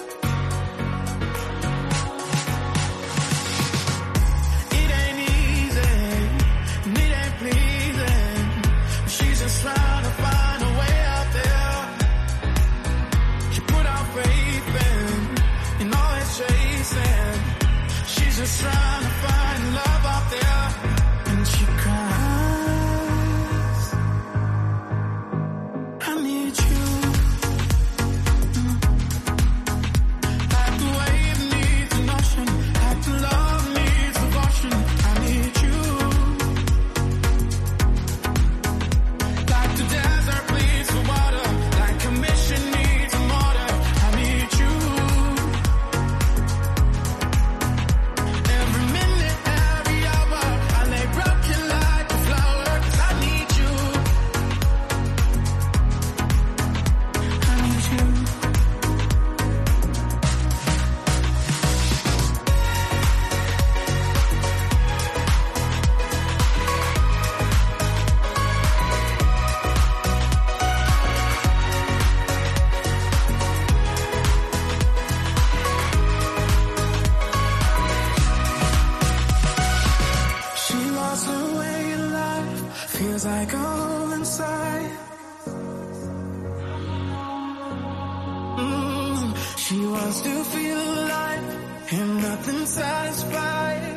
Speaker 3: It ain't easy, and it ain't pleasing. She's just trying to find a way out there. She put out faith in all it's chasing. She's just trying to find love out there. And she cries, I need you. Like the wave needs an ocean, like the love needs devotion. I need you. Like the desert bleeds for water, like a mission needs a mortar. I need you. Every minute, every hour, I lay broken like a flower. 'Cause I need you. I need you. She lost her way in life, feels like a hole inside. She wants to feel alive, and nothing satisfies.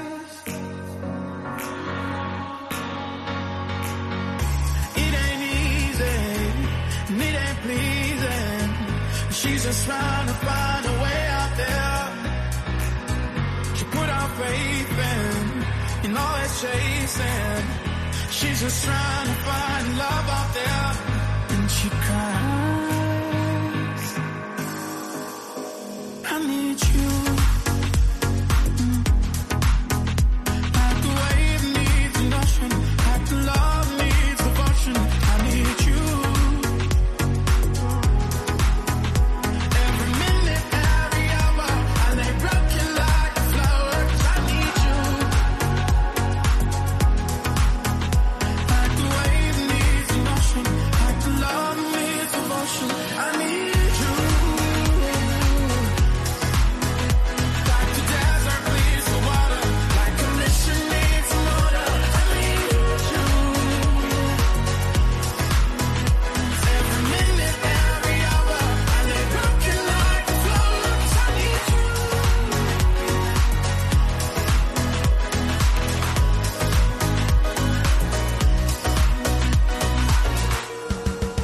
Speaker 3: It ain't easy, and it ain't pleasing. She's just trying to find a way out there. She put out faith in all it's chasing. She's just trying to find love out there. And she cries, I need you. Like the wave needs an ocean, like the love needs devotion. I need you.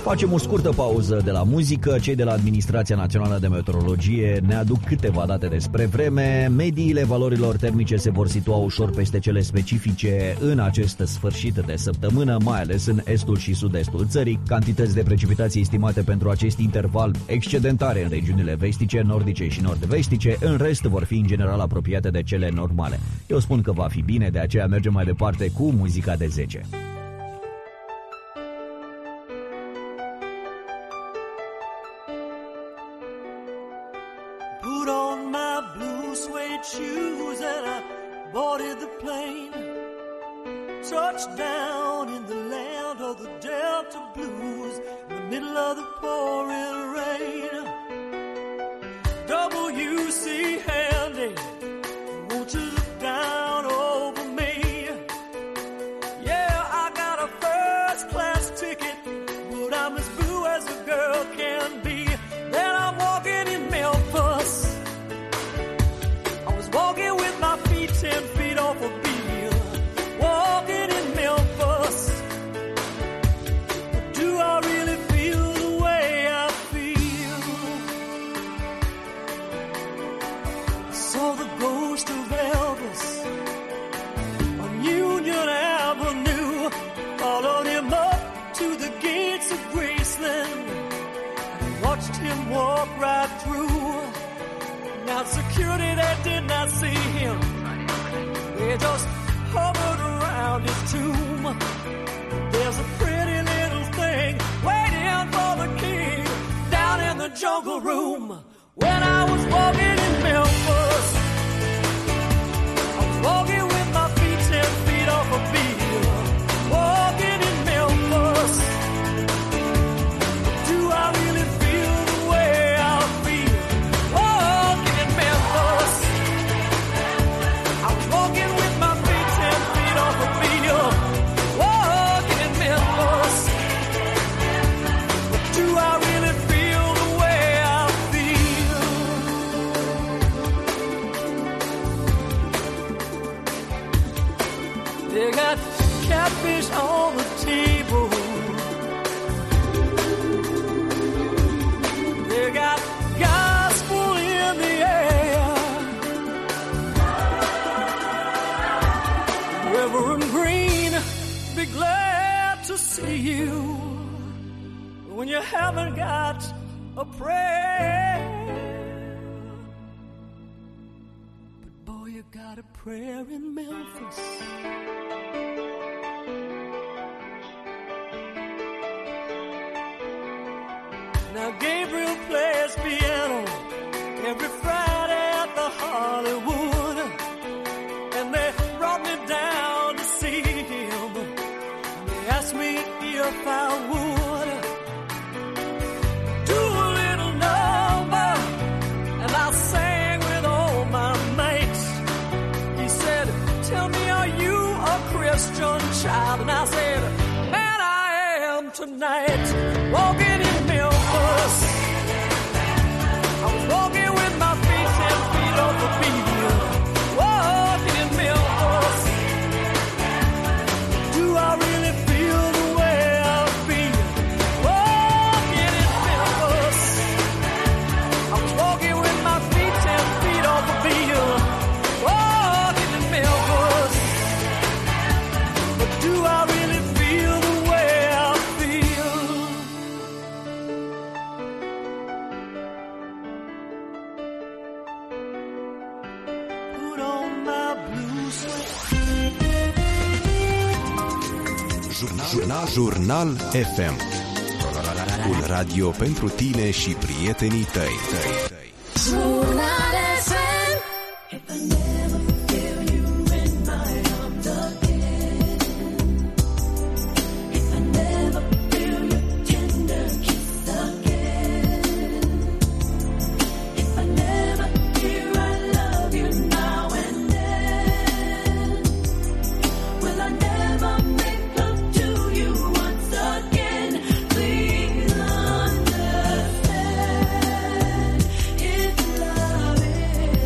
Speaker 2: Facem o scurtă pauză de la muzică. Cei de la Administrația Națională de Meteorologie ne aduc câteva date despre vreme. Mediile valorilor termice se vor situa ușor peste cele specifice în acest sfârșit de săptămână, mai ales în estul și sud-estul țării. Cantități de precipitații estimate pentru acest interval excedentare în regiunile vestice, nordice și nord-vestice. În rest vor fi în general apropiate de cele normale. Eu spun că va fi bine, de aceea mergem mai departe cu muzica de 10.
Speaker 6: Put on my blue suede shoes and I boarded the plane. Touched down in the land of the Delta Blues, in the middle of the pouring rain. W.C. Handy, won't you look down over me? Yeah, I got a first class ticket, but I'm as blue as a girl can be. Then I'm walking in Memphis. I was walking with my feet 10 feet off a beam. Walking in Memphis. But do I really feel the way I feel? I saw the ghost of Elvis on Union Avenue. Followed him up to the gates of Graceland. Watched him walk right through. Now security, they did not see him. They just hovered around his tomb. There's a pretty little thing waiting for the king down in the jungle room. When I was walking in Memphis, I was walking with my feet 10 feet off a beam. Walking in Memphis. Do I really feel the way I feel? Walking in Memphis. I was walking with my feet 10 feet off a field. Walking in Memphis. Do I really feel the way I feel? They got catfish on the table. They got gospel in the air. Reverend Green, be glad to see you when you haven't got a prayer. But boy, you got a prayer in Memphis. Now Gabriel plays piano every Friday at the Hollywood, and they brought me down to see him. They asked me if I would do a little number, and I sang with all my mates. He said, "Tell me, are you a Christian child?" And I said, "Man, I am tonight." Walking in Memphis, I was walking with my feet 10 feet off the field. Walking in Memphis. Do I really feel the way I feel? Walking in Memphis, I was walking with my feet 10 feet off the field. Walking in Memphis. But do I really feel the way I feel? Put on my blue suede.
Speaker 1: Jurnal FM. Un radio pentru tine și prietenii tăi.
Speaker 4: Jurnal FM. If I never feel you in my arms again, if I never feel your tender kiss again, if I never hear I love you now and then, will I never make love to you once again? Please understand, it's love.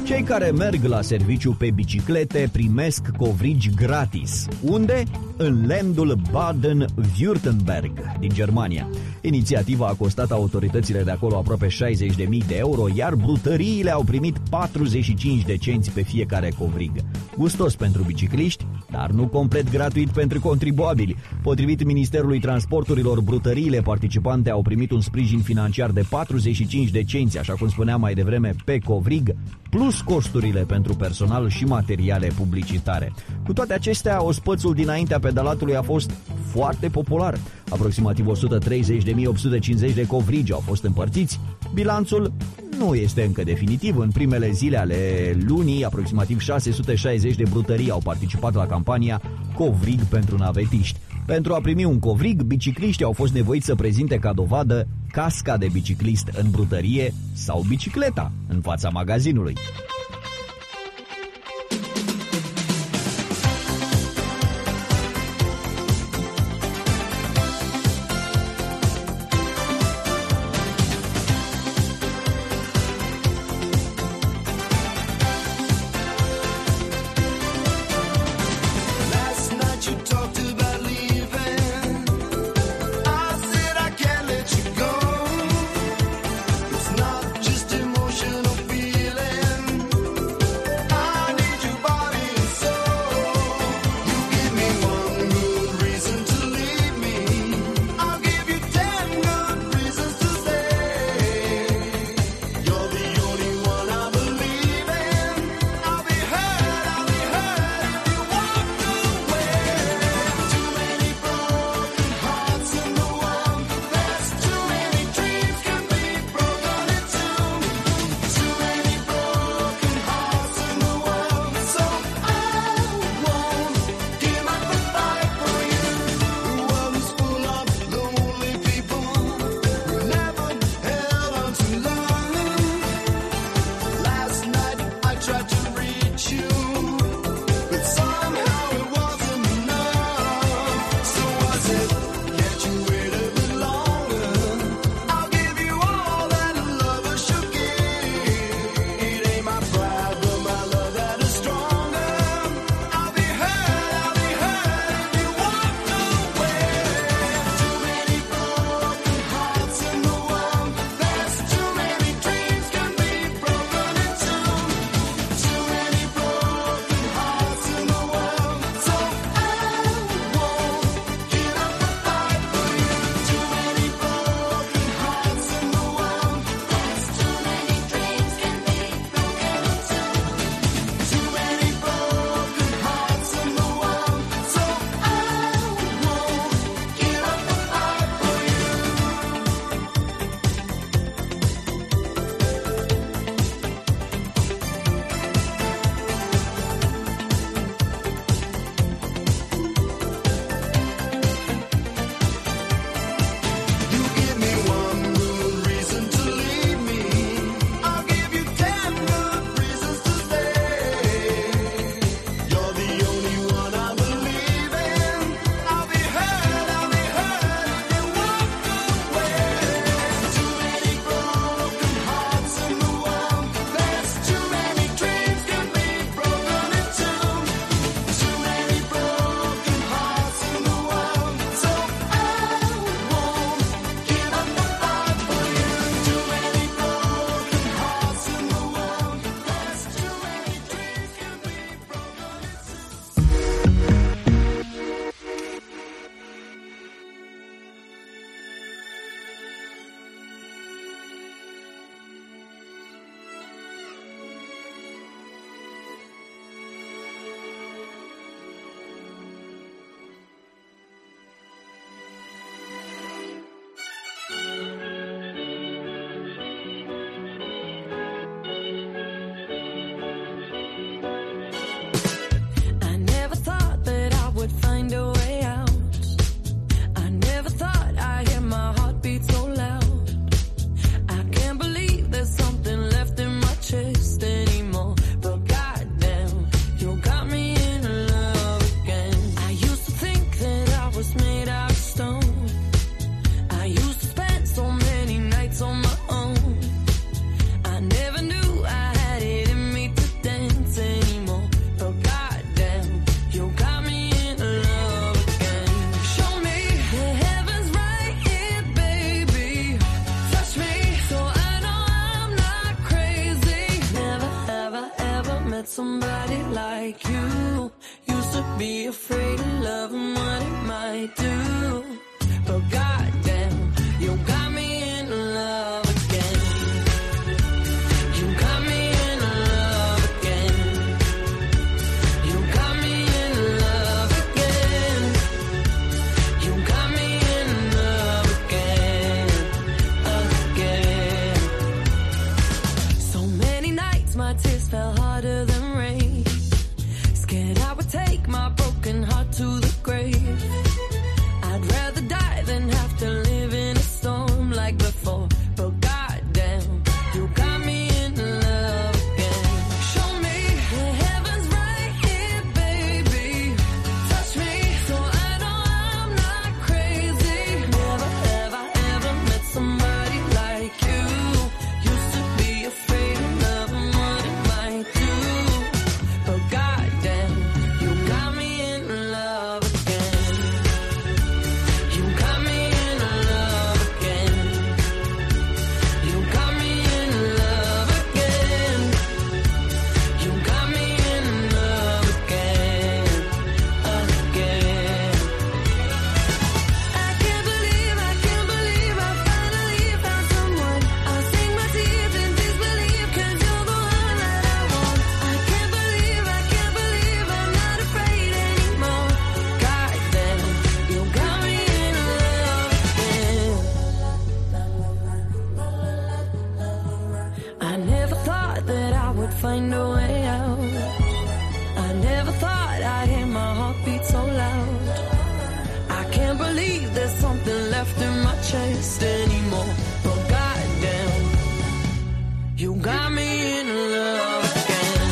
Speaker 2: Cei care merg la serviciu pe biciclete primesc covrigi gratis. Unde? În landul Baden-Württemberg din Germania. Inițiativa a costat autoritățile de acolo aproape 60.000 de euro, iar brutăriile au primit 45 de cenți pe fiecare covrig. Gustos pentru bicicliști, dar nu complet gratuit pentru contribuabili. Potrivit Ministerului Transporturilor, brutăriile participante au primit un sprijin financiar de 45 de cenți, așa cum spuneam mai devreme, pe covrig, plus costurile pentru personal și materiale publicitare. Cu toate acestea, ospățul dinaintea pedalatului a fost foarte popular. Aproximativ 130.850 de covrigi au fost împărțiți. Bilanțul nu este încă definitiv. În primele zile ale lunii, aproximativ 660 de brutării au participat la campania Covrig pentru navetiști. Pentru a primi un covrig, bicicliștii au fost nevoiți să prezinte ca dovadă casca de biciclist în brutărie sau bicicleta în fața magazinului.
Speaker 3: It's not just emotional feeling.
Speaker 9: words, my tears fell harder than rain. Scared I would take my broken heart to the grave. I'd rather die than have to live in a storm like before. But goddamn, you got me in love again. Show me the heavens right here, baby. Touch me so I know I'm not crazy. Never have I ever met somebody like you. Used to be afraid of love and what it might do. But goddamn, you got me in love again. You got me in love again. You got me in love again. You got me in love again. Again. I can't believe I finally found someone. I'll sing my tears in disbelief 'cause you're the one that I want. I can't believe I'm not afraid anymore. Goddamn, you got me in love again. I never thought that I would find a way out. I never thought I'd hear my heartbeat so loud. I can't believe there's something left in my chest anymore. But goddamn, you got me in love again.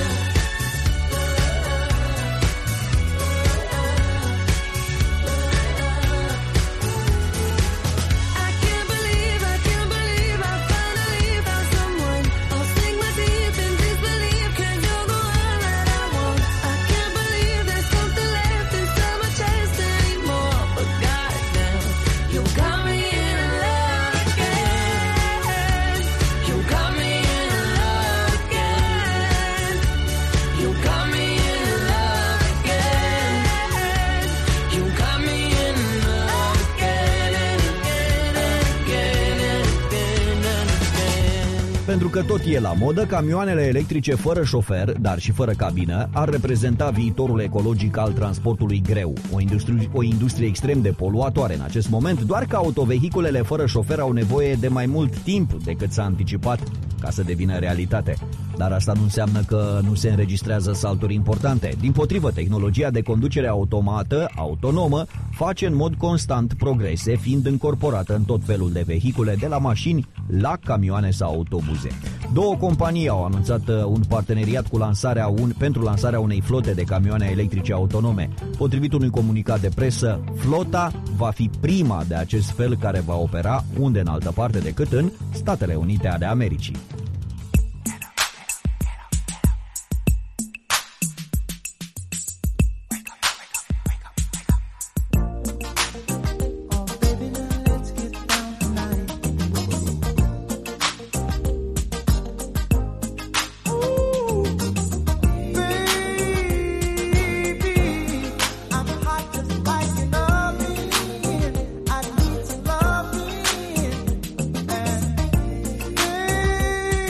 Speaker 9: I can't believe I finally found someone. I'll sing my tears in disbelief 'cause you're the one that I want. I can't believe there's something left inside my chest anymore. But goddamn, you got me in love again. You got me in love again. You got me in love again. You got me in love again and again and again and again and again.
Speaker 2: Pentru că tot e la modă, camioanele electrice fără șofer, dar și fără cabină, ar reprezenta viitorul ecologic al transportului greu. O industrie extrem de poluatoare în acest moment, doar că autovehiculele fără șofer au nevoie de mai mult timp decât s-a anticipat ca să devină realitate. Dar asta nu înseamnă că nu se înregistrează salturi importante. Dimpotrivă, tehnologia de conducere automată, autonomă, face în mod constant progrese, fiind încorporată în tot felul de vehicule, de la mașini la camioane sau autobuze. Două companii au anunțat un parteneriat cu pentru lansarea unei flote de camioane electrice autonome. Potrivit unui comunicat de presă, flota va fi prima de acest fel care va opera unde în altă parte decât în Statele Unite ale Americii.
Speaker 3: I need to love me. And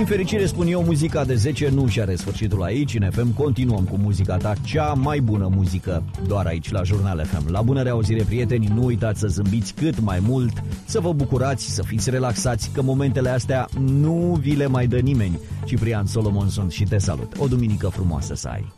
Speaker 2: fericire, spun eu, muzica de 10 nu și are sfârșitul aici. În FM continuăm cu muzica ta, cea mai bună muzică, doar aici la Jurnal FM. La bună reauzire, prieteni, nu uitați să zâmbiți cât mai mult, să vă bucurați, să fiți relaxați, că momentele astea nu vi le mai dă nimeni. Ciprian Solomon sunt și te salut. O duminică frumoasă să ai.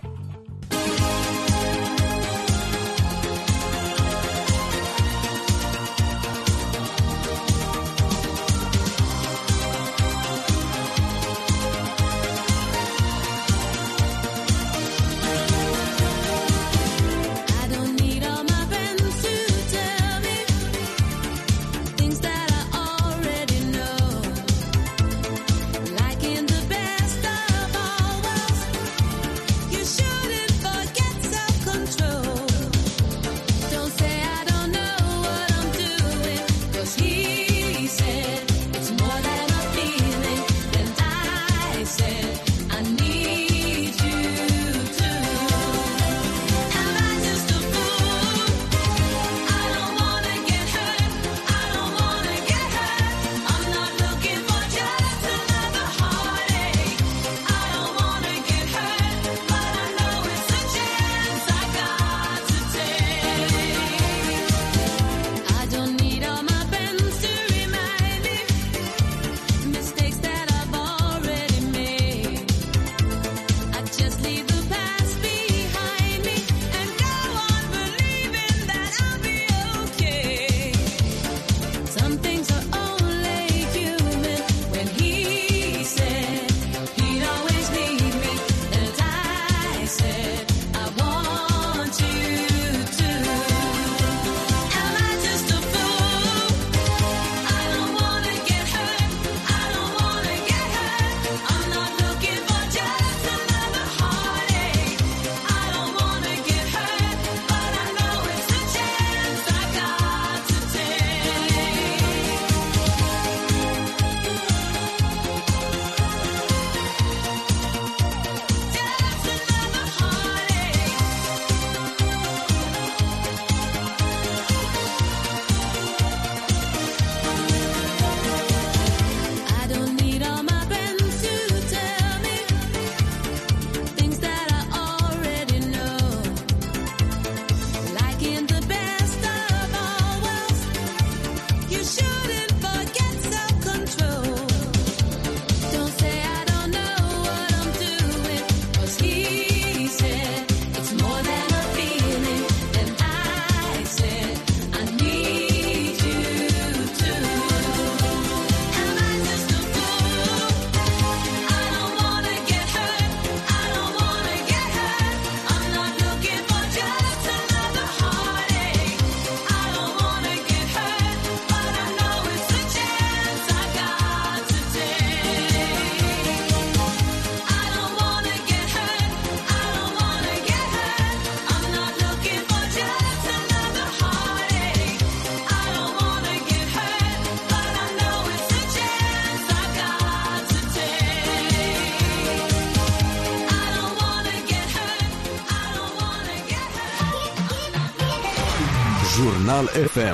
Speaker 1: Jurnal FM.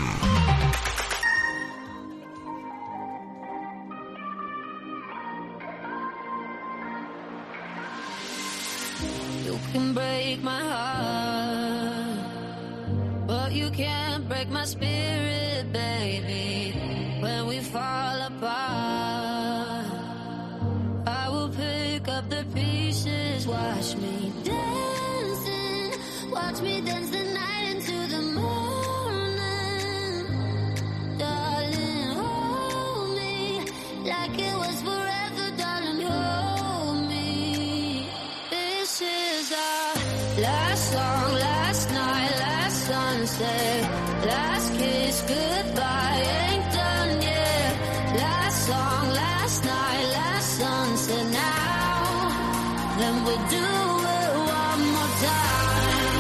Speaker 9: You can break my heart, but you can't break my spirit, baby. When we fall apart, I will pick up the pieces. Watch me dancing, watch me dance the night into the morning. Darling, hold me like it was forever, darling, hold me. This is our last song, last night, last sunset, last kiss, goodbye, ain't done yet. Last song, last night, last sunset, now, then we do it one more time.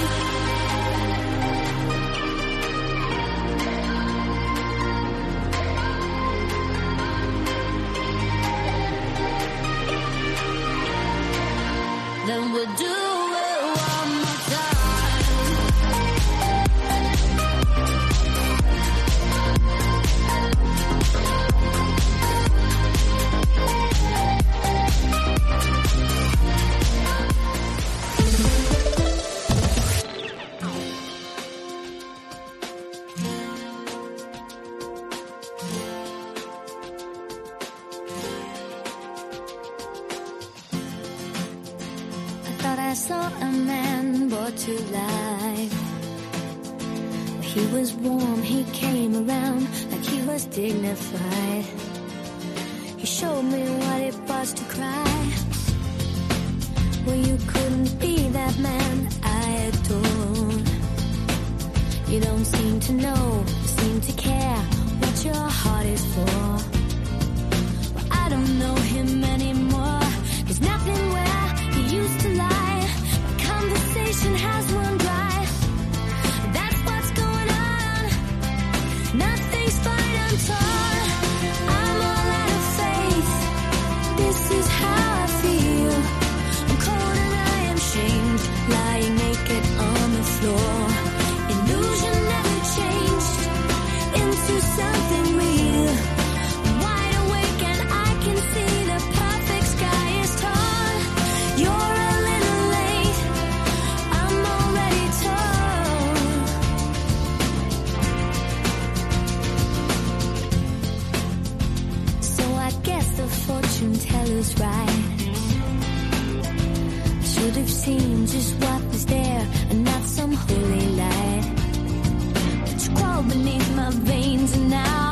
Speaker 9: Then we'll do it one more time.
Speaker 4: saw a man brought to life. He was warm, he came around like he was dignified. He showed me what it was to cry. Well, you couldn't be that man I adore. You don't seem to know, you seem to care what your heart is for. Well, I don't know him anymore. There's nothing where he used to lie. My conversation has run dry. That's what's going on. Nothing's fine, I'm torn. I'm all out of faith. This is how I feel. I'm cold and I am shamed, lying naked on the floor. Illusion never changed into something real. I'm wide awake and I can see the perfect sky is tall. You're a little late, I'm already told. So I guess the fortune teller's right. Should have seen just what was there and not some holy light. But you crawled beneath my veins and now